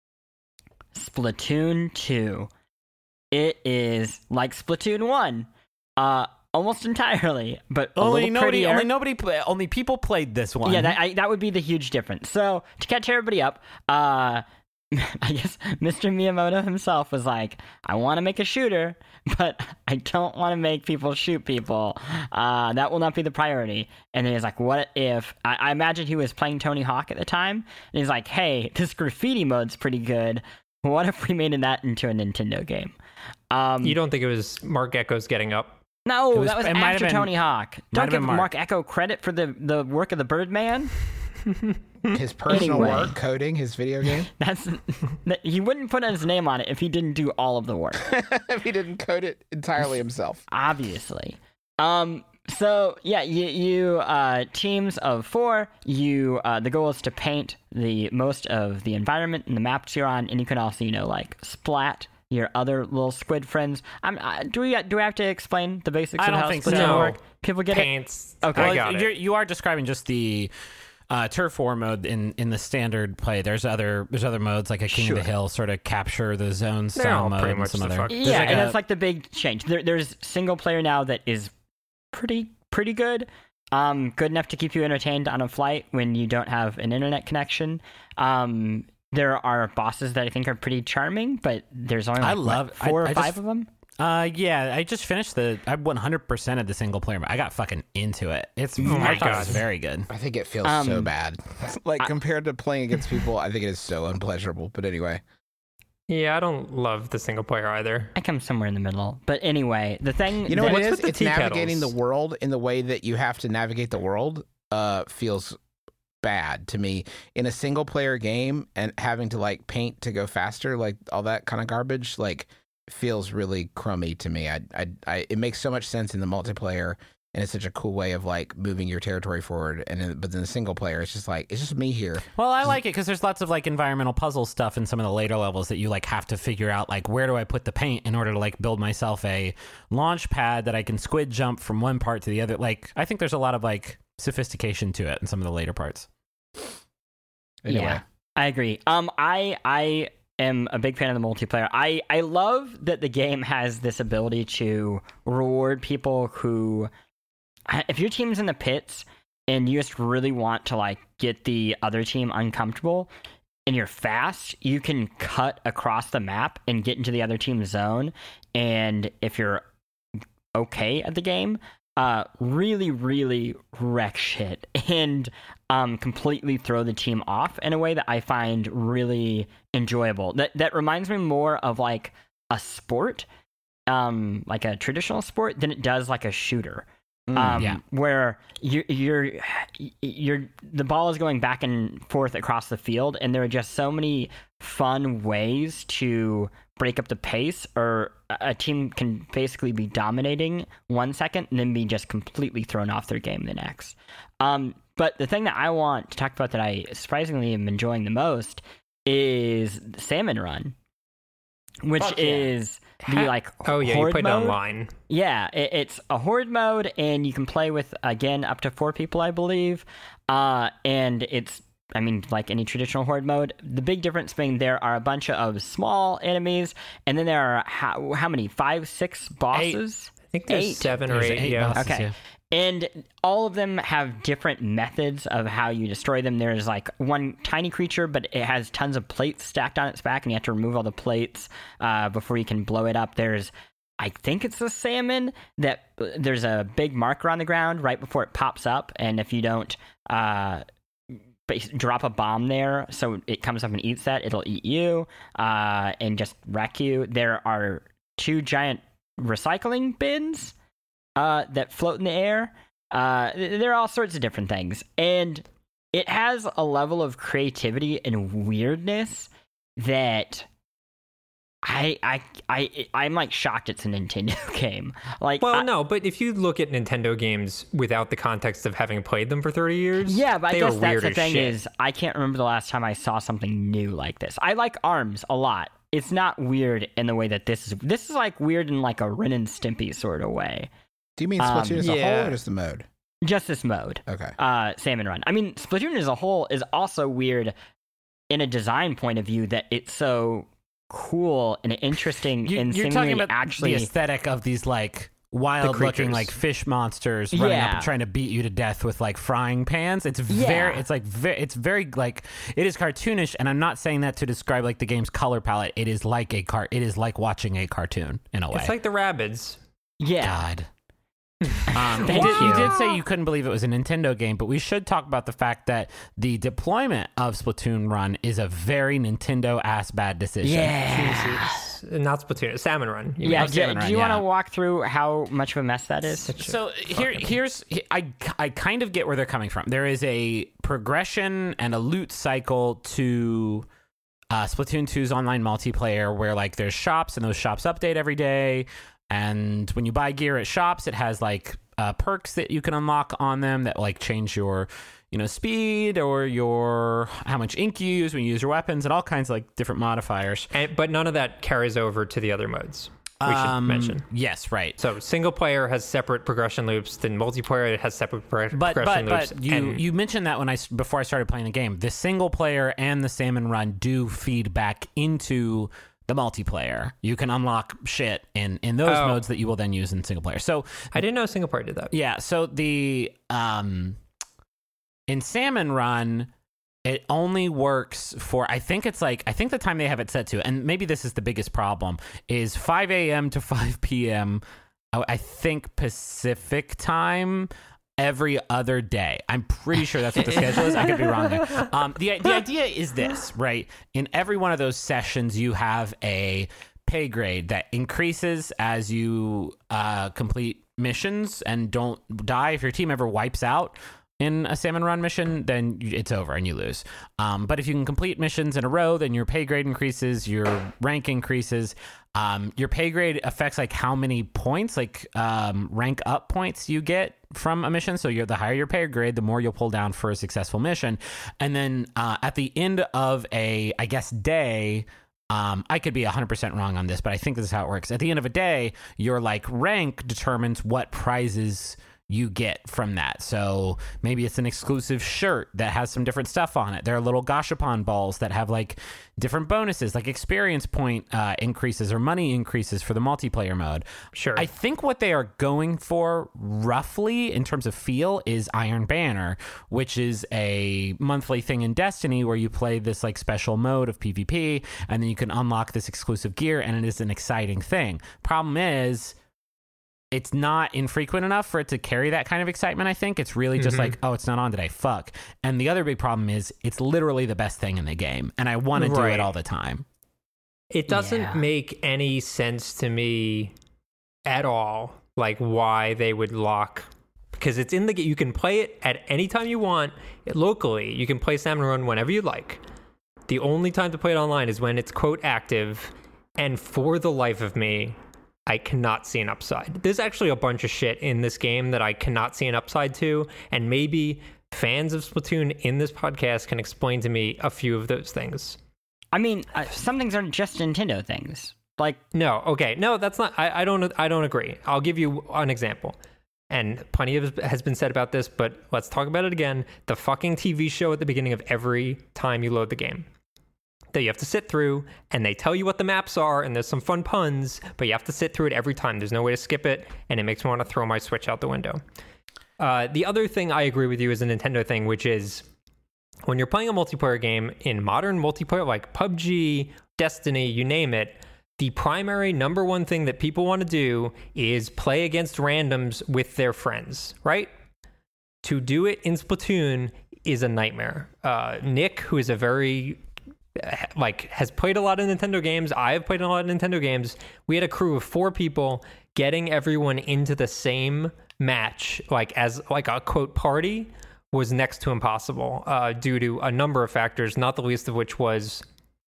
Splatoon 2. It is like Splatoon 1. Almost entirely, but Only people played this one. Yeah, that would be the huge difference. So to catch everybody up, I guess Mr. Miyamoto himself was like, I want to make a shooter, but I don't want to make people shoot people. That will not be the priority. And then he's like, what if, I imagine he was playing Tony Hawk at the time, and he's like, hey, this graffiti mode's pretty good. What if we made that into a Nintendo game? You don't think it was Mark Echo's Getting Up? No, that was it might have after been- Tony Hawk. might Don't have give been Mark Echo credit for the work of the Birdman. His personal Anyway. work, coding his video game. He wouldn't put his name on it if he didn't do all of the work. If he didn't code it entirely himself. Obviously. So yeah, you teams of 4. The goal is to paint the most of the environment and the maps you're on, and you can also like splat your other little squid friends. Do we have to explain the basics I of don't how think Splatoon so. work? People get Paints. it. Okay. I got it. You are describing just the turf war mode in the standard play. There's other modes like a King of the Hill sort of capture the zone They're style all mode pretty and much some the other. fuck. There's Yeah, like and a- that's like the big change. There's single player now that is pretty good. Good enough to keep you entertained on a flight when you don't have an internet connection. There are bosses that I think are pretty charming, but there's only I like, love- 4 or I 5 just- of them. Yeah, I just finished I 100% of the single player. I got fucking into it. I my thought it God. was very good. I think it feels so bad. Like compared to playing against people, I think it is so unpleasurable. But anyway. Yeah, I don't love the single player either. I come somewhere in the middle. But anyway, the thing You know what that- it What's is? with the It's tea navigating kettles? the world in the way that you have to navigate the world feels bad to me in a single player game, and having to like paint to go faster, like all that kind of garbage, like feels really crummy to me. It makes so much sense in the multiplayer, and it's such a cool way of like moving your territory forward. But in the single player, it's just me here. Well, I like it because there's lots of like environmental puzzle stuff in some of the later levels that you like have to figure out like where do I put the paint in order to like build myself a launch pad that I can squid jump from one part to the other. Like I think there's a lot of like sophistication to it in some of the later parts. Anyway. Yeah, I agree. I am a big fan of the multiplayer. I love that the game has this ability to reward people who, if your team's in the pits and you just really want to like get the other team uncomfortable and you're fast, you can cut across the map and get into the other team's zone. And if you're okay at the game, really, really wreck shit and completely throw the team off in a way that I find really enjoyable. That reminds me more of like a sport, like a traditional sport, than it does like a shooter. Where you're the ball is going back and forth across the field, and there are just so many fun ways to break up the pace, or a team can basically be dominating 1 second and then be just completely thrown off their game the next. But the thing that I want to talk about that I surprisingly am enjoying the most is Salmon Run, which is the like horde you played mode. Online. Yeah, it's a horde mode, and you can play with, again, up to 4 people, I believe. And it's, I mean, like any traditional horde mode. The big difference being there are a bunch of small enemies, and then there are how many? 5, 6 bosses? I think there's 7 or 8. Yeah. bosses, Okay. yeah. And all of them have different methods of how you destroy them. There's like one tiny creature, but it has tons of plates stacked on its back, and you have to remove all the plates before you can blow it up. There's, I think it's a salmon that there's a big marker on the ground right before it pops up, and if you don't drop a bomb there so it comes up and eats that, it'll eat you and just wreck you. There are 2 giant recycling bins that float in the air. There are all sorts of different things, and it has a level of creativity and weirdness that I'm like shocked it's a Nintendo game. Like, Well, no, but if you look at Nintendo games without the context of having played them for 30 years, yeah, but I they guess are that's weird the as thing shit. is I can't remember the last time I saw something new like this. I like ARMS a lot. It's not weird in the way that this is. This is like weird in like a Ren and Stimpy sort of way. Do you mean Splatoon as a yeah. whole or just the mode? Just this mode. Okay. Salmon Run. I mean, Splatoon as a whole is also weird in a design point of view that it's so cool and interesting and You're seemingly talking about actually the aesthetic of these like wild looking creatures. like fish monsters running up Yeah. and trying to beat you to death with like frying pans. It's very it's very like, it is cartoonish, and I'm not saying that to describe like the game's color palette. It is like it is like watching a cartoon in a way. It's like the Rabbids. yeah. God. Thank you you. did say you couldn't believe it was a Nintendo game, but we should talk about the fact that the deployment of Splatoon Run is a very Nintendo-ass bad decision. Yeah. Not Splatoon, Salmon Run. You Yeah. mean. Do, Salmon do Run, you want yeah. to walk through how much of a mess that is? So here's I kind of get where they're coming from. There is a progression and a loot cycle to Splatoon 2's online multiplayer where like there's shops, and those shops update every day. And when you buy gear at shops, it has like perks that you can unlock on them that like change your, speed or your how much ink you use when you use your weapons, and all kinds of like different modifiers. But none of that carries over to the other modes. We should mention. Yes, right. So single player has separate progression loops. Then multiplayer it has separate progression loops. But you mentioned that before I started playing the game, the single player and the Salmon Run do feed back into the multiplayer. You can unlock shit in those modes that you will then use in single player. So I didn't know single player did that. yeah, so the in Salmon Run, it only works for, I think the time they have it set to, and maybe this is the biggest problem, is 5 a.m. to 5 p.m. I think Pacific time every other day. I'm pretty sure that's what the schedule is. I could be wrong there. The idea is this, right? In every one of those sessions, you have a pay grade that increases as you complete missions and don't die. If your team ever wipes out, in a salmon run mission, then it's over and you lose. But if you can complete missions in a row, then your pay grade increases, your rank increases. Your pay grade affects like how many points, like rank up points you get from a mission. So the higher your pay grade, the more you'll pull down for a successful mission. And then at the end of a, I guess, day, I could be 100% wrong on this, but I think this is how it works. At the end of a day, your like rank determines what prizes you get from that. So maybe it's an exclusive shirt that has some different stuff on it. There are little gashapon balls that have like different bonuses, like experience point increases or money increases for the multiplayer mode. Sure. I think what they are going for roughly in terms of feel is Iron Banner, which is a monthly thing in Destiny where you play this like special mode of PvP and then you can unlock this exclusive gear, and it is an exciting thing. Problem is, it's not infrequent enough for it to carry that kind of excitement, I think. It's really just like, oh, it's not on today. Fuck. And the other big problem is it's literally the best thing in the game, and I want to do it all the time. It doesn't make any sense to me at all, like why they would lock, because it's in the game. You can play it at any time you want locally. You can play Salmon Run whenever you like. The only time to play it online is when it's quote active, and for the life of me, I cannot see an upside. There's actually a bunch of shit in this game that I cannot see an upside to, and maybe fans of Splatoon in this podcast can explain to me a few of those things. I mean, some things are just Nintendo things. Like, no, okay, no, that's not. I don't agree. I'll give you an example, and plenty of has been said about this, but let's talk about it again. The fucking TV show at the beginning of every time you load the game, that you have to sit through, and they tell you what the maps are, and there's some fun puns, but you have to sit through it every time. There's no way to skip it, and it makes me want to throw my Switch out the window. The other thing I agree with you is a Nintendo thing, which is when you're playing a multiplayer game in modern multiplayer, like PUBG, Destiny, you name it, the primary number one thing that people want to do is play against randoms with their friends, right? To do it in Splatoon is a nightmare. Nick, who is a very has played a lot of Nintendo games. I have played a lot of Nintendo games. We had a crew of 4 people. Getting everyone into the same match, like as like a quote party, was next to impossible due to a number of factors, not the least of which was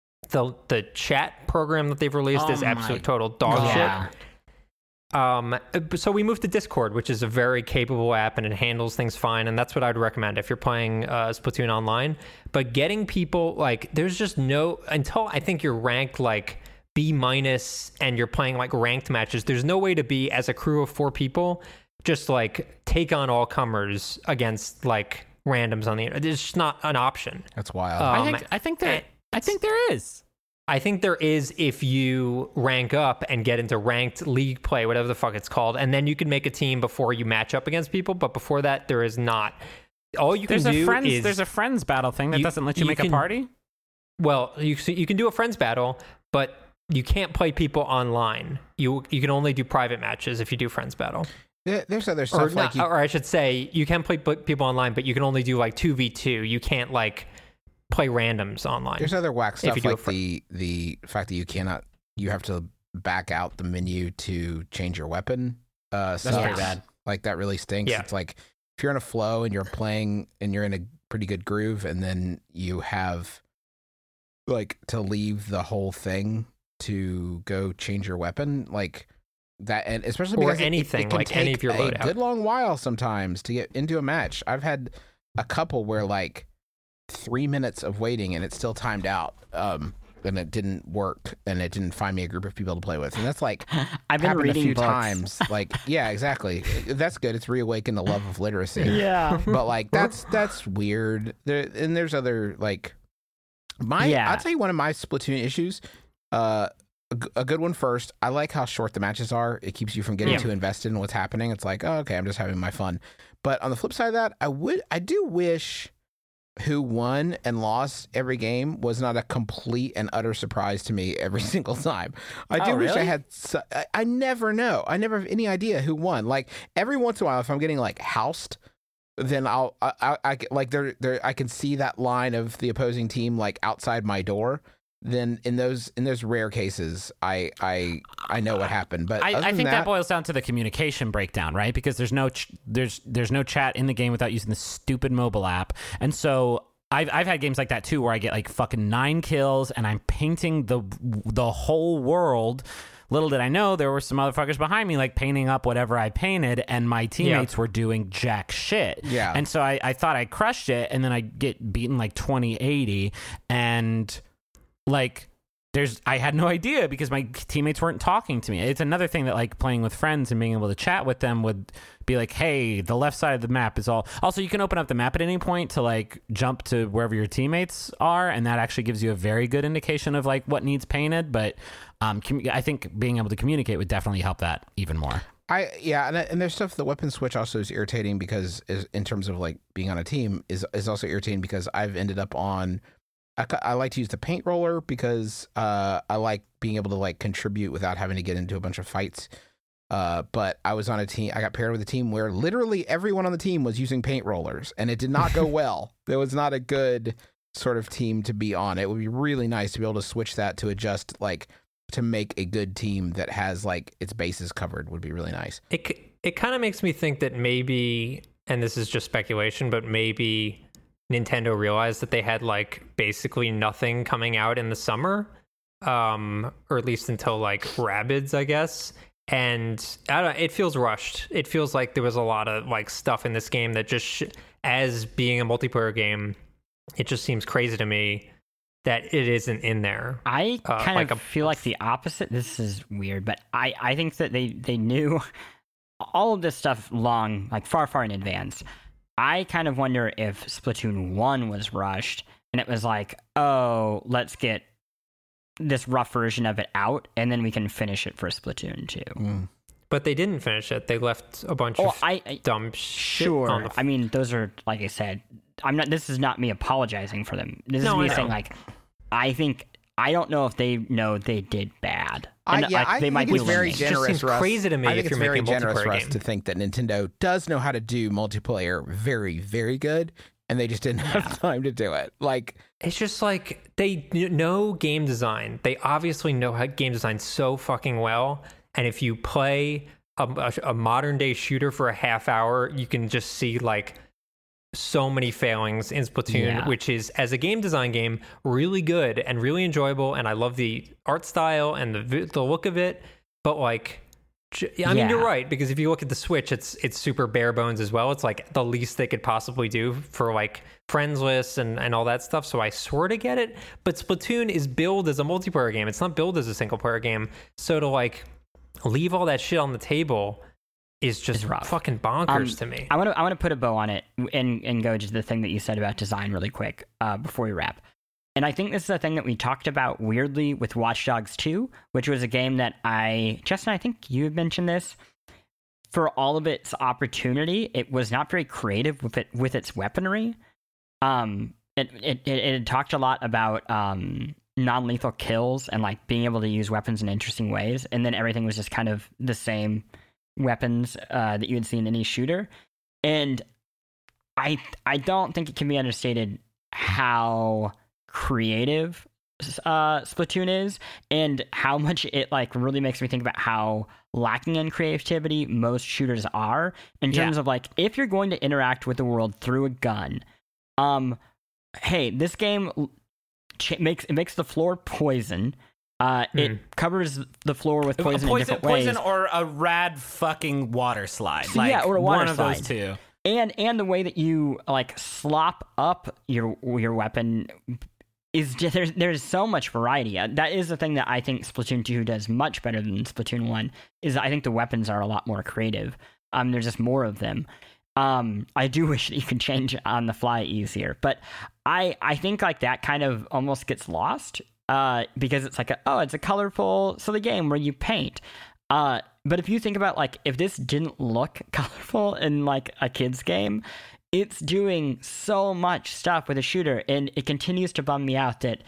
the chat program that they've released is absolute total dog shit. So we moved to Discord, which is a very capable app and it handles things fine, and that's what I'd recommend if you're playing Splatoon online. But getting people, like, there's just no, until I think you're ranked like B- and you're playing like ranked matches, there's no way to be, as a crew of 4 people, just like take on all comers against like randoms on the internet. It's just not an option. That's wild. I think there is. I think there is if you rank up and get into ranked league play, whatever the fuck it's called, and then you can make a team before you match up against people. But before that, there is not. All you can do is there's a friends battle thing that doesn't let you make a party. Well, you can do a friends battle, but you can't play people online. You can only do private matches if you do friends battle. There's other stuff or I should say, you can play people online, but you can only do like 2v2. You can't like play randoms online. There's other whack stuff like the fact that you have to back out the menu to change your weapon. That's pretty bad. Like that really stinks. Yeah. It's like if you're in a flow and you're playing and you're in a pretty good groove, and then you have like to leave the whole thing to go change your weapon, like that, and especially because anything it can like take any of your loadout. a good long while sometimes to get into a match. I've had a couple where like 3 minutes of waiting and it's still timed out, and it didn't work, and it didn't find me a group of people to play with, and that's like I've been reading a few books. times. Like, yeah, exactly. That's good. It's reawakened the love of literacy. Yeah, but like that's weird. There's other like I'll tell you one of my Splatoon issues. A good one first. I like how short the matches are. It keeps you from getting too invested in what's happening. It's like, oh, okay, I'm just having my fun. But on the flip side of that, I do wish who won and lost every game was not a complete and utter surprise to me every single time. I do wish I had. I never know. I never have any idea who won. Like every once in a while, if I'm getting like housed, then I like I can see that line of the opposing team like outside my door. then in those rare cases, I know what happened. But I think that boils down to the communication breakdown, right? Because there's no chat in the game without using the stupid mobile app, and so I've had games like that too, where I get like fucking 9 kills and I'm painting the whole world. Little did I know there were some motherfuckers behind me like painting up whatever I painted, and my teammates were doing jack shit. Yeah. And so I thought I crushed it, and then I get beaten like 20-80, and like I had no idea because my teammates weren't talking to me. It's another thing that like playing with friends and being able to chat with them would be like, hey, the left side of the map is all. Also, you can open up the map at any point to like jump to wherever your teammates are, and that actually gives you a very good indication of like what needs painted. But I think being able to communicate would definitely help that even more. And there's stuff. The weapon switch also is irritating because in terms of like being on a team is also irritating because I've ended up on. I like to use the paint roller because I like being able to like contribute without having to get into a bunch of fights. But I was on a team. I got paired with a team where literally everyone on the team was using paint rollers, and it did not go well. There was not a good sort of team to be on. It would be really nice to be able to switch that to adjust like to make a good team that has like its bases covered would be really nice. It kind of makes me think that maybe, and this is just speculation, but maybe Nintendo realized that they had like basically nothing coming out in the summer, or at least until like Rabbids, I guess. And I don't know, it feels rushed. It feels like there was a lot of like stuff in this game that just, as being a multiplayer game, it just seems crazy to me that it isn't in there. I kind of feel like the opposite. This is weird, but I think that they knew all of this stuff far in advance. I kind of wonder if Splatoon 1 was rushed and it was like, oh, let's get this rough version of it out and then we can finish it for Splatoon 2. Mm. But they didn't finish it. They left a bunch of dumb shit on the... I mean, those are, like I said, this is not me apologizing for them. This is me saying, like, I don't know if they know they did bad. And, I they might think be it's very eliminated. generous. It just seems crazy to me. I think if it's you're very making a generous multiplayer for us game. to think that Nintendo does know how to do multiplayer very, very good, and they just didn't have time to do it. Like, it's just like they know game design. They obviously know how game design so fucking well. And if you play a modern day shooter for a half hour, you can just see like so many failings in Splatoon, which is, as a game design game, really good and really enjoyable. And I love the art style and the look of it. But like, I mean, you're right, because if you look at the Switch, it's super bare bones as well. It's like the least they could possibly do for like friends lists and all that stuff. So I sort of get it. But Splatoon is billed as a multiplayer game. It's not billed as a single player game. So to like leave all that shit on the table is just fucking bonkers to me. I want to put a bow on it and go to the thing that you said about design really quick before we wrap. And I think this is a thing that we talked about weirdly with Watch Dogs 2, which was a game that Justin, I think you had mentioned this. For all of its opportunity, it was not very creative with its weaponry. It had talked a lot about non-lethal kills and like being able to use weapons in interesting ways, and then everything was just kind of the same weapons that you would see in any shooter. And I don't think it can be understated how creative Splatoon is, and how much it like really makes me think about how lacking in creativity most shooters are in terms of like, if you're going to interact with the world through a gun, hey, this game makes the floor poison. It covers the floor with poison in different ways. Poison or a rad fucking water slide. So, or a water one slide. Of those two. And the way that you like slop up your weapon is just, there's so much variety. That is the thing that I think Splatoon 2 does much better than Splatoon 1, is I think the weapons are a lot more creative. There's just more of them. I do wish that you could change on the fly easier, but I think like that kind of almost gets lost because it's like it's a colorful silly game where you paint. But if you think about like, if this didn't look colorful in like a kid's game, it's doing so much stuff with a shooter, and it continues to bum me out that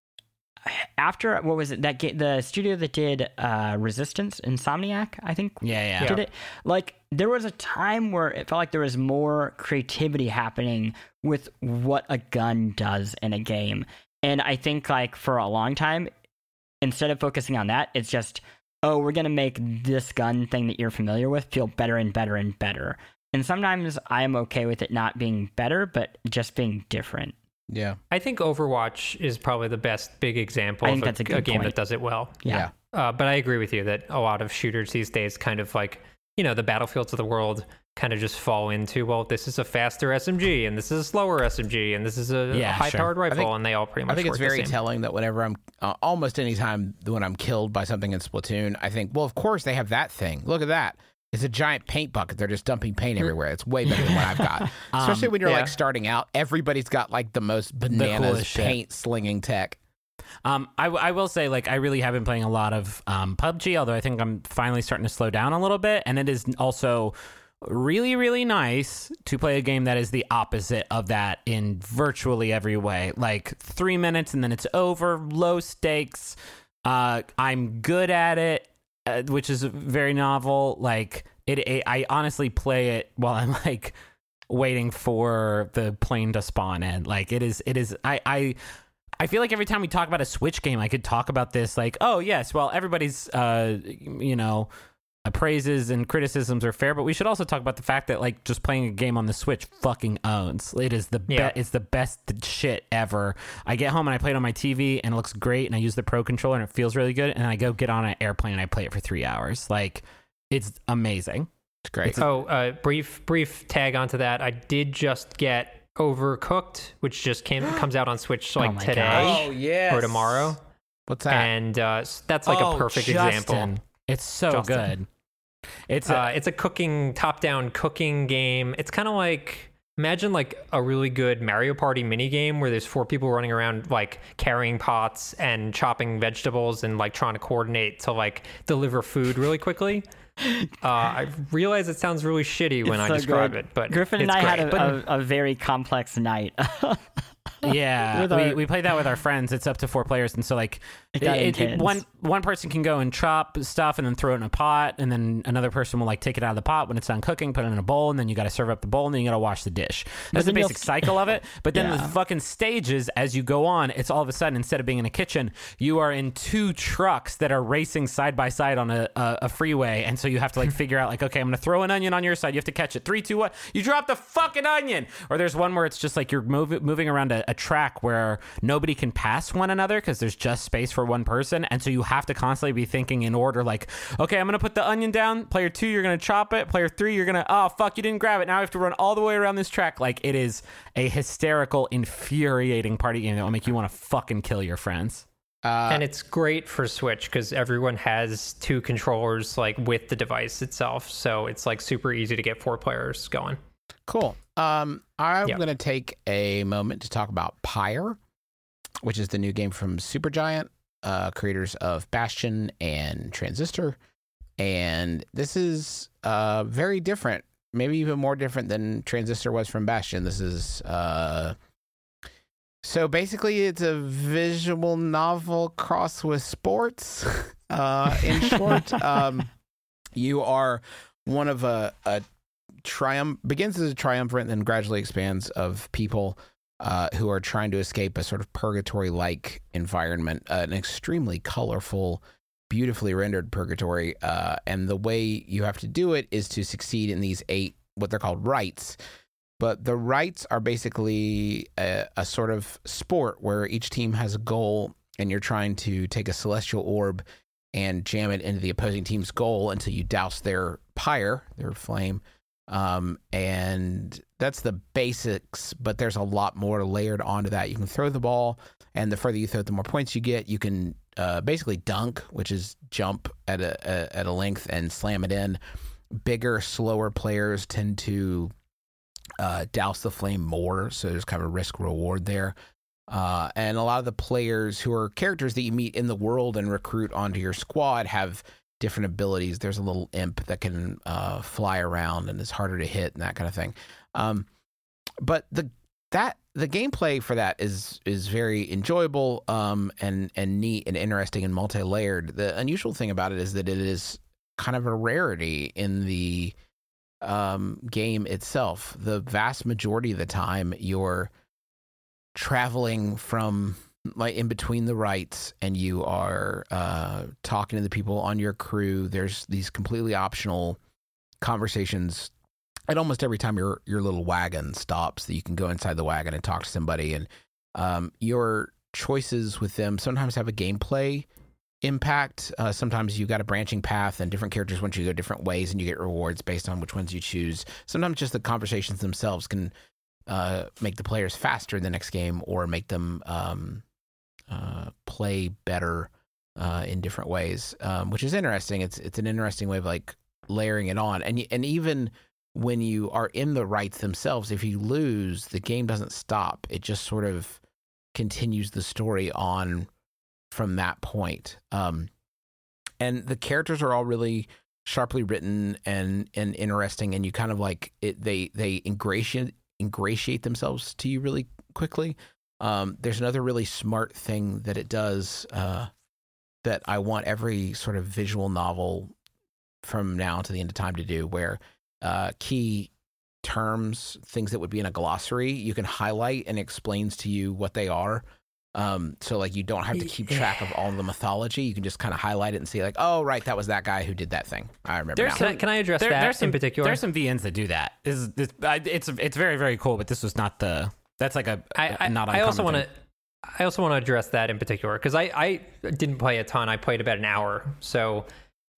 after, what was it, that the studio that did Resistance, Insomniac, I think, did it. Like, there was a time where it felt like there was more creativity happening with what a gun does in a game. And I think like for a long time, instead of focusing on that, it's just, oh, we're going to make this gun thing that you're familiar with feel better and better and better. And sometimes I am okay with it not being better, but just being different. Yeah. I think Overwatch is probably the best big example of that's a good game point. that does it well. Yeah. But I agree with you that a lot of shooters these days kind of like, the Battlefields of the world kind of just fall into, well, this is a faster SMG and this is a slower SMG and this is a high-powered rifle, and they all pretty much I think it's work very the same. telling that whenever I'm almost any time when I'm killed by something in Splatoon, I think, well, of course they have that thing. Look at that. It's a giant paint bucket. They're just dumping paint everywhere. It's way better than what I've got. Especially when you're like starting out, everybody's got like the most bananas paint slinging tech. I will say, like, I really have been playing a lot of PUBG, although I think I'm finally starting to slow down a little bit. And it is also really, really nice to play a game that is the opposite of that in virtually every way. Like 3 minutes and then it's over, low stakes. I'm good at it, which is very novel. Like I honestly play it while I'm like waiting for the plane to spawn in. Like it is. I feel like every time we talk about a Switch game, I could talk about this like, oh, yes, well, everybody's, praises and criticisms are fair, but we should also talk about the fact that, like, just playing a game on the Switch fucking owns. It is it's the best shit ever. I get home and I play it on my TV and it looks great and I use the Pro Controller and it feels really good, and I go get on an airplane and I play it for 3 hours. Like, it's amazing. It's great. Brief tag onto that. I did just get Overcooked, which just comes out on Switch like today or tomorrow. What's that? And that's like a perfect example. It's so good. It's a top-down cooking game. It's kind of like, imagine like a really good Mario Party mini game where there's 4 people running around like carrying pots and chopping vegetables and like trying to coordinate to like deliver food really quickly. I realize it sounds really shitty when I describe it, but Griffin and I had a very complex night. Yeah, we played that with our friends. It's up to 4 players, and so like one person can go and chop stuff and then throw it in a pot, and then another person will like take it out of the pot when it's done cooking, put it in a bowl, and then you got to serve up the bowl, and then you got to wash the dish. That's the basic cycle of it. But then the fucking stages, as you go on, it's all of a sudden, instead of being in a kitchen, you are in 2 trucks that are racing side by side on a freeway, and so you have to like figure out like, okay, I'm gonna throw an onion on your side. You have to catch it. 3, 2, 1. You drop the fucking onion. Or there's one where it's just like you're moving around a track where nobody can pass one another because there's just space for one person, and so you have to constantly be thinking in order, like, okay, I'm gonna put the onion down. Player 2, you're gonna chop it. Player 3, you're gonna, oh fuck, you didn't grab it. Now I have to run all the way around this track. Like, it is a hysterical, infuriating party game that will make you want to fucking kill your friends. And it's great for Switch because everyone has 2 controllers like with the device itself, so it's like super easy to get 4 players going. Cool. I'm going to take a moment to talk about Pyre, which is the new game from Supergiant, creators of Bastion and Transistor. And this is very different, maybe even more different than Transistor was from Bastion. This is... So basically, it's a visual novel crossed with sports. In short, you are one of begins as a triumvirate and then gradually expands of people who are trying to escape a sort of purgatory-like environment, an extremely colorful, beautifully rendered purgatory. And the way you have to do it is to succeed in these 8, what they're called rites. But the rights are basically a sort of sport where each team has a goal, and you're trying to take a celestial orb and jam it into the opposing team's goal until you douse their pyre, their flame. And that's the basics, but there's a lot more layered onto that. You can throw the ball, and the further you throw it, the more points you get. You can basically dunk, which is jump at a length and slam it in. Bigger, slower players tend to douse the flame more, so there's kind of a risk reward there. And a lot of the players who are characters that you meet in the world and recruit onto your squad have different abilities. There's a little imp that can fly around and is harder to hit and that kind of thing. But the gameplay for that is very enjoyable and neat and interesting and multi-layered. The unusual thing about it is that it is kind of a rarity in the game itself. The vast majority of the time you're traveling from like in between the rights and you are talking to the people on your crew, there's these completely optional conversations. And almost every time your little wagon stops, that you can go inside the wagon and talk to somebody, and your choices with them sometimes have a gameplay impact. Sometimes you got a branching path, and different characters want you to go different ways, and you get rewards based on which ones you choose. Sometimes just the conversations themselves can make the players faster in the next game, or make them play better in different ways, which is interesting. It's an interesting way of like layering it on, and even when you are in the rights themselves, if you lose, the game doesn't stop. It just sort of continues the story on from that point. And the characters are all really sharply written and interesting, and you kind of like it. They ingratiate themselves to you really quickly. There's another really smart thing that it does that I want every sort of visual novel from now to the end of time to do, where key terms, things that would be in a glossary, you can highlight, and it explains to you what they are. So like you don't have to keep track of all the mythology. You can just kind of highlight it and see like, oh, right, that was that guy who did that thing. I remember now. Can I address that in particular? There's some VNs that do that. It's very, very cool, but this was not the... That's like a not uncommon I also want thing. to... I also want to address that in particular, because I didn't play a ton. I played about an hour. So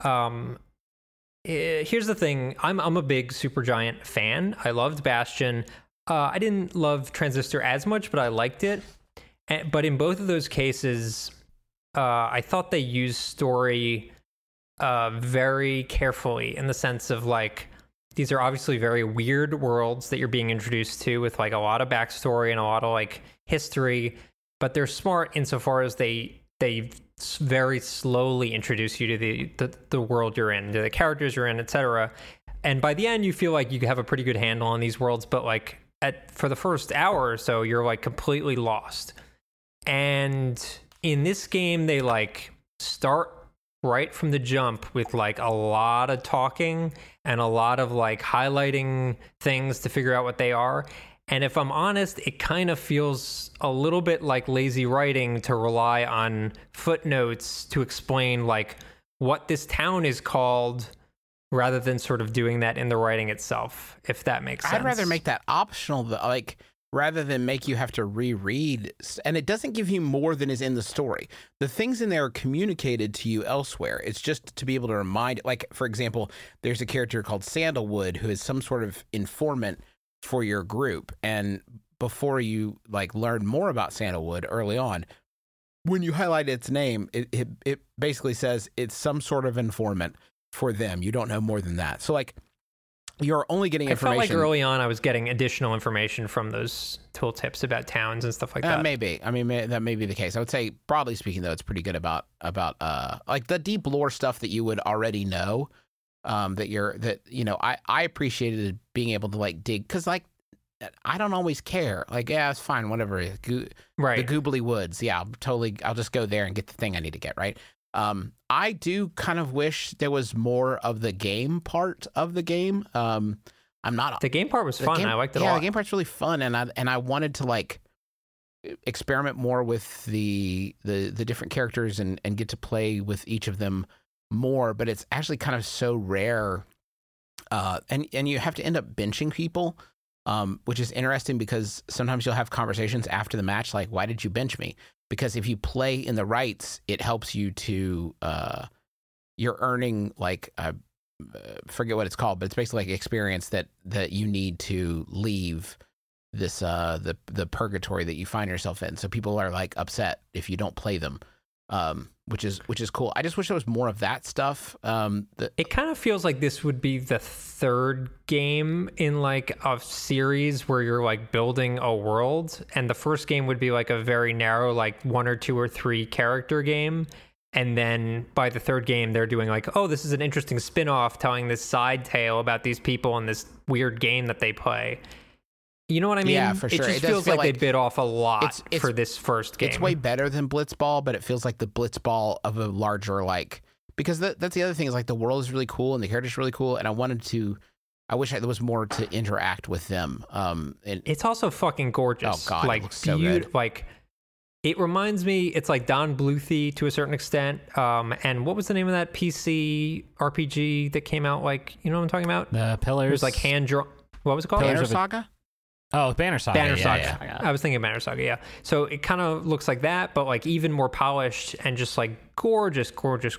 here's the thing. I'm a big Supergiant fan. I loved Bastion. I didn't love Transistor as much, but I liked it. But in both of those cases, I thought they used story very carefully, in the sense of like, these are obviously very weird worlds that you're being introduced to, with like a lot of backstory and a lot of like history, but they're smart insofar as they very slowly introduce you to the world you're in, to the characters you're in, etc. And by the end, you feel like you have a pretty good handle on these worlds, but like for the first hour or so, you're like completely lost. And in this game, they like start right from the jump with like a lot of talking and a lot of like highlighting things to figure out what they are. And if I'm honest, it kind of feels a little bit like lazy writing to rely on footnotes to explain like what this town is called, rather than sort of doing that in the writing itself, if that makes sense. I'd rather make that optional, like, rather than make you have to reread. And it doesn't give you more than is in the story. The things in there are communicated to you elsewhere. It's just to be able to remind, like, for example, there's a character called Sandalwood who is some sort of informant for your group. And before you like learn more about Sandalwood early on, when you highlight its name, it basically says it's some sort of informant for them. You don't know more than that. So like, you're only getting information. I felt like early on I was getting additional information from those tooltips about towns and stuff like that. Maybe. I mean, that may be the case. I would say, broadly speaking, though, it's pretty good about like the deep lore stuff that you would already know. I appreciated being able to like dig, because like I don't always care. Like, yeah, it's fine, whatever. Right. The Goobly Woods. Yeah, I'll just go there and get the thing I need to get. Right. I do kind of wish there was more of the game part of the game. The game part was fun. I liked it a lot. Yeah, the game part's really fun, and I wanted to like experiment more with the different characters and get to play with each of them more. But it's actually kind of so rare, and you have to end up benching people, which is interesting because sometimes you'll have conversations after the match like, "Why did you bench me?" Because if you play in the rights, it helps you to, you're earning like, forget what it's called, but it's basically like experience that you need to leave this, the purgatory that you find yourself in. So people are like upset if you don't play them, which is cool. I just wish there was more of that stuff. It kind of feels like this would be the third game in like a series where you're like building a world, and the first game would be like a very narrow, like 1 or 2 or 3 character game. And then by the third game, they're doing like, oh, this is an interesting spin-off telling this side tale about these people in this weird game that they play. You know what I mean? Yeah, for sure. It just feels like they bit off a lot for this first game. It's way better than Blitzball, but it feels like the Blitzball of a larger, like, because that's the other thing is like the world is really cool and the characters really cool, and I wish there was more to interact with them. And it's also fucking gorgeous. Oh god, like it looks so good. Like It reminds me, it's like Don Bluthie to a certain extent. And what was the name of that PC RPG that came out? Like, you know what I'm talking about? The Pillars. It was like hand drawn. What was it called? Banner Saga? Oh, Banner Saga. Banner yeah, Saga. yeah. I was thinking Banner Saga, yeah. So it kind of looks like that, but like even more polished and just like gorgeous.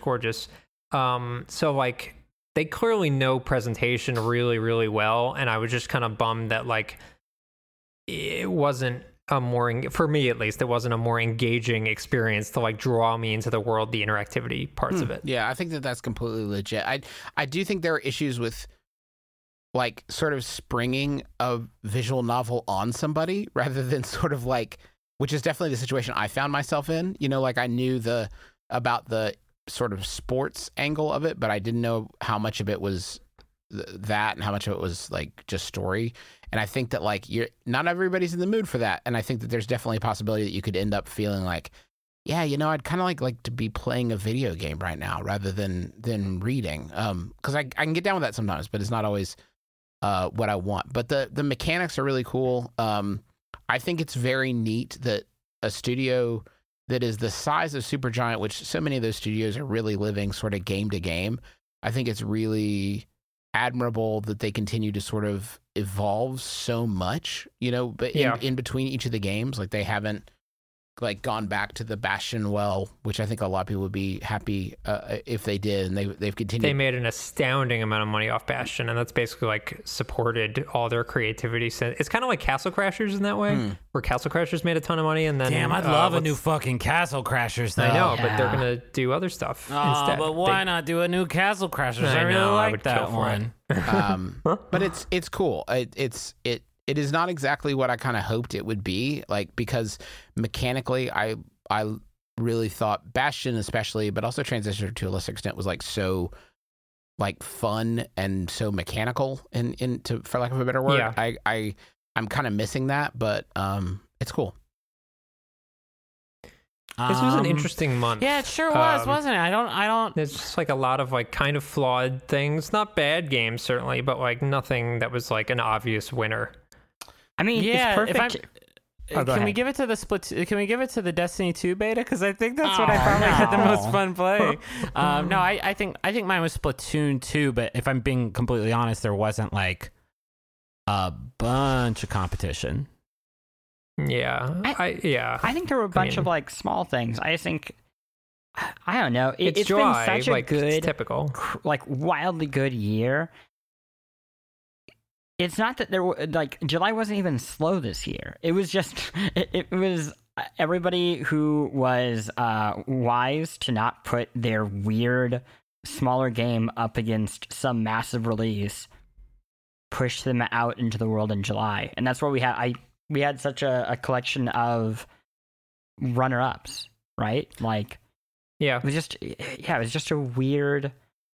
So like they clearly know presentation really, really well. And I was just kind of bummed that like it wasn't a more, for me at least, it wasn't a more engaging experience to like draw me into the world, the interactivity parts of it. Yeah, I think that that's completely legit. I do think there are issues with like sort of springing a visual novel on somebody rather than sort of like, which is definitely the situation I found myself in. You know, like I knew about the sort of sports angle of it, but I didn't know how much of it was that and how much of it was like just story. And I think that like not everybody's in the mood for that. And I think that there's definitely a possibility that you could end up feeling like, yeah, you know, I'd kind of like to be playing a video game right now rather than reading. Because I can get down with that sometimes, but it's not always what I want. But the mechanics are really cool. I think it's very neat that a studio that is the size of Supergiant, which so many of those studios are really living sort of game to game. I think it's really admirable that they continue to sort of evolve so much, you know, but in between each of the games, like they haven't like gone back to the Bastion well, which I think a lot of people would be happy if they did, and they've continued. They made an astounding amount of money off Bastion, and that's basically like supported all their creativity. It's kind of like Castle Crashers in that way, where Castle Crashers made a ton of money, and then Damn, I'd love a new fucking Castle Crashers though. I know, but they're gonna do other stuff instead. But why not do a new Castle Crashers? I really know, I like would that kill for one. But it's cool. It is not exactly what I kind of hoped it would be, like, because mechanically I really thought Bastion especially, but also Transistor to a lesser extent, was like so like fun and so mechanical for lack of a better word. Yeah. I'm kind of missing that, but it's cool. This was an interesting month. Yeah, it sure was, wasn't it? I don't. There's just like a lot of like kind of flawed things, not bad games certainly, but like nothing that was like an obvious winner. I mean, Yeah, it's perfect. Can we give it to the Can we give it to the Destiny 2 beta? Because I think that's what I probably had the most fun playing. No, I think mine was Splatoon 2, but if I'm being completely honest, there wasn't like a bunch of competition. Yeah, I think there were a bunch of like small things. I think, I don't know. It's dry, been such a like, good, it's typical, like wildly good year. It's not that there were like July wasn't even slow this year. It was just it was everybody who was wise to not put their weird smaller game up against some massive release, pushed them out into the world in July, and that's where we had we had such a collection of runner-ups, right? Like, yeah, it was just a weird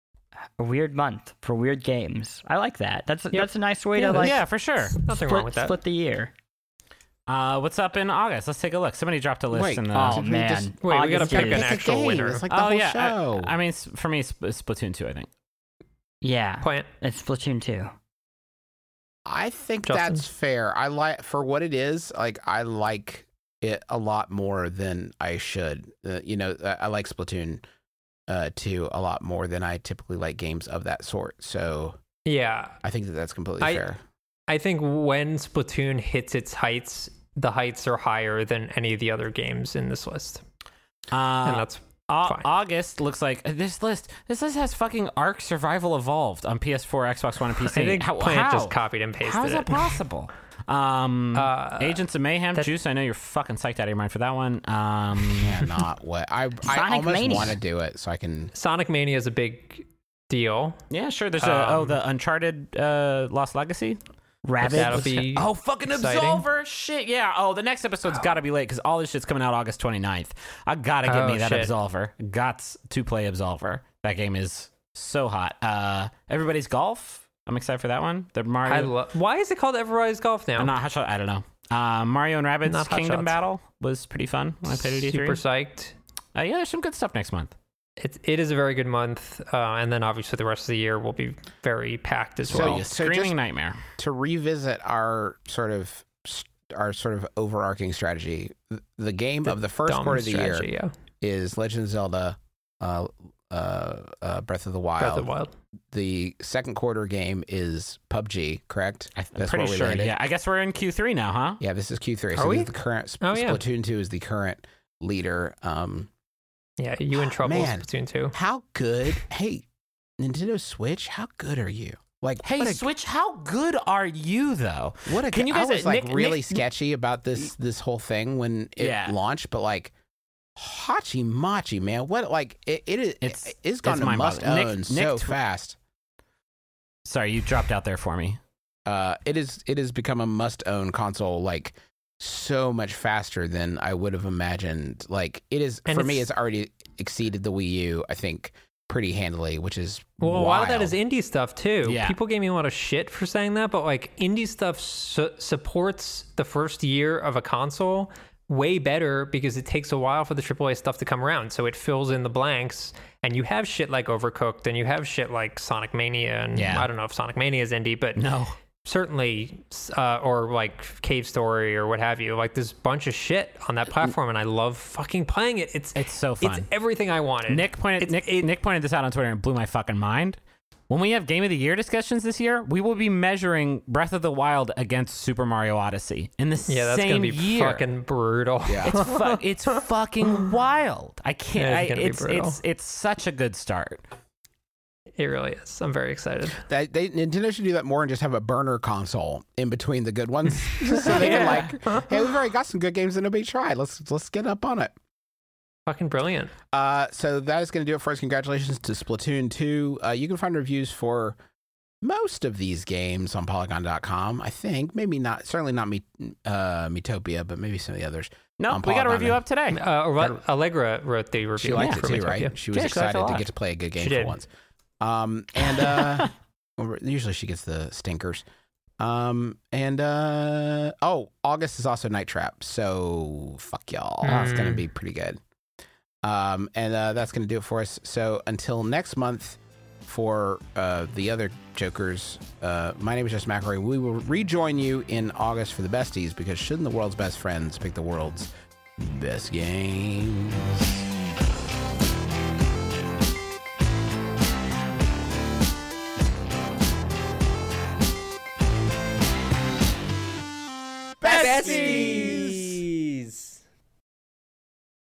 month for weird games. I like that. That's a nice way to like. Yeah, for sure. Nothing wrong with that. Split the year. What's up in August? Let's take a look. Somebody dropped a list. Wait, in the... oh man! Wait, we gotta August pick an is- actual winner. It's like the whole show. I mean, for me, it's Splatoon 2, I think. Yeah, Plant. it's Splatoon 2. I think Justin? that's fair. I like, for what it is, like I like it a lot more than I should. I like Splatoon 2 a lot more than I typically like games of that sort. So Yeah, I think that that's completely fair. I think when Splatoon hits its heights, the heights are higher than any of the other games in this list, and that's fine. August looks like this list. This list has fucking Ark Survival Evolved on PS4, Xbox One, and PC. I think Plant just copied and pasted How is it. that possible? Agents of Mayhem, Juice. I know you're fucking psyched out of your mind for that one. Yeah, not what I almost Mania. want to do it so I can. Sonic Mania is a big deal. Yeah, sure. There's the Uncharted Lost Legacy. That'll Rabbids. be Fucking exciting. Absolver. Shit, yeah. Oh, the next episode's got to be late because all this shit's coming out August 29th. I got to get me that shit. Absolver. Got to play Absolver. That game is so hot. Everybody's Golf. I'm excited for that one. The Mario. Why is it called Everrise Golf now? Not Hot Shot. I don't know. Mario and Rabbids Not Hot Kingdom Shots. Battle was pretty fun when I played at E3. Super psyched. Yeah, there's some good stuff next month. It is a very good month, and then obviously the rest of the year will be very packed as well. So Screaming just Nightmare. to revisit our sort of our sort of overarching strategy. The game of the first dumb quarter of the strategy, year is Legend of Zelda Breath of the Wild. Breath of the Wild. The second quarter game is PUBG, correct? I'm That's pretty where we sure. landed? Yeah, I guess we're in Q3 now, huh? Yeah, this is Q3. Are So we? this is the current Oh, yeah. Splatoon 2 is the current leader. Yeah, you in trouble, Man. Splatoon 2. How good? Hey, Nintendo Switch, how good are you? Like, Hey, what a, Switch, how good are you though? what a, Can you I guys- was like Nick- really Nick- sketchy about this whole thing when it Yeah. launched, but like Hachi Machi, man, what like it's gone it's to must own mind-boggling. so Nick- fast. Sorry, you dropped out there for me. It has become a must own console like so much faster than I would have imagined. Like it is And for me, it's- it's already exceeded the Wii U, I think, pretty handily, which is Well, a lot of that wild. is indie stuff too. Yeah. People gave me a lot of shit for saying that, but like indie stuff supports the first year of a console way better because it takes a while for the AAA stuff to come around. So it fills in the blanks, and you have shit like Overcooked, and you have shit like Sonic Mania, and Yeah. I don't know if Sonic Mania is indie, but No. certainly, or like Cave Story or what have you. Like there's a bunch of shit on that platform, and I love fucking playing it. It's so fun. It's everything I wanted. Nick pointed this out on Twitter and it blew my fucking mind. When we have Game of the Year discussions this year, we will be measuring Breath of the Wild against Super Mario Odyssey in the Yeah, that's same gonna be year. fucking brutal. Yeah. It's fucking wild. I can't. Yeah, it's gonna be It's brutal. it's such a good start. It really is. I'm very excited. Nintendo should do that more and just have a burner console in between the good ones, so they can like, hey, we've already got some good games that nobody tried. Let's get up on it. Fucking brilliant. So that is going to do it for us. Congratulations to Splatoon 2. You can find reviews for most of these games on Polygon.com. I think maybe not, certainly not Metopia, but maybe some of the others. No, On we got a Polygon. review up today. Allegra wrote the review. She liked for it too, Metopia. right? She was Yeah, she liked it a excited to lot. get to play a good game She for did. once. Well, usually she gets the stinkers. August is also Night Trap, so fuck y'all. It's gonna be pretty good. That's gonna do it for us. So until next month, for the other Jokers, my name is Justin McElroy. We will rejoin you in August for the besties, because shouldn't the world's best friends pick the world's best games? Besties!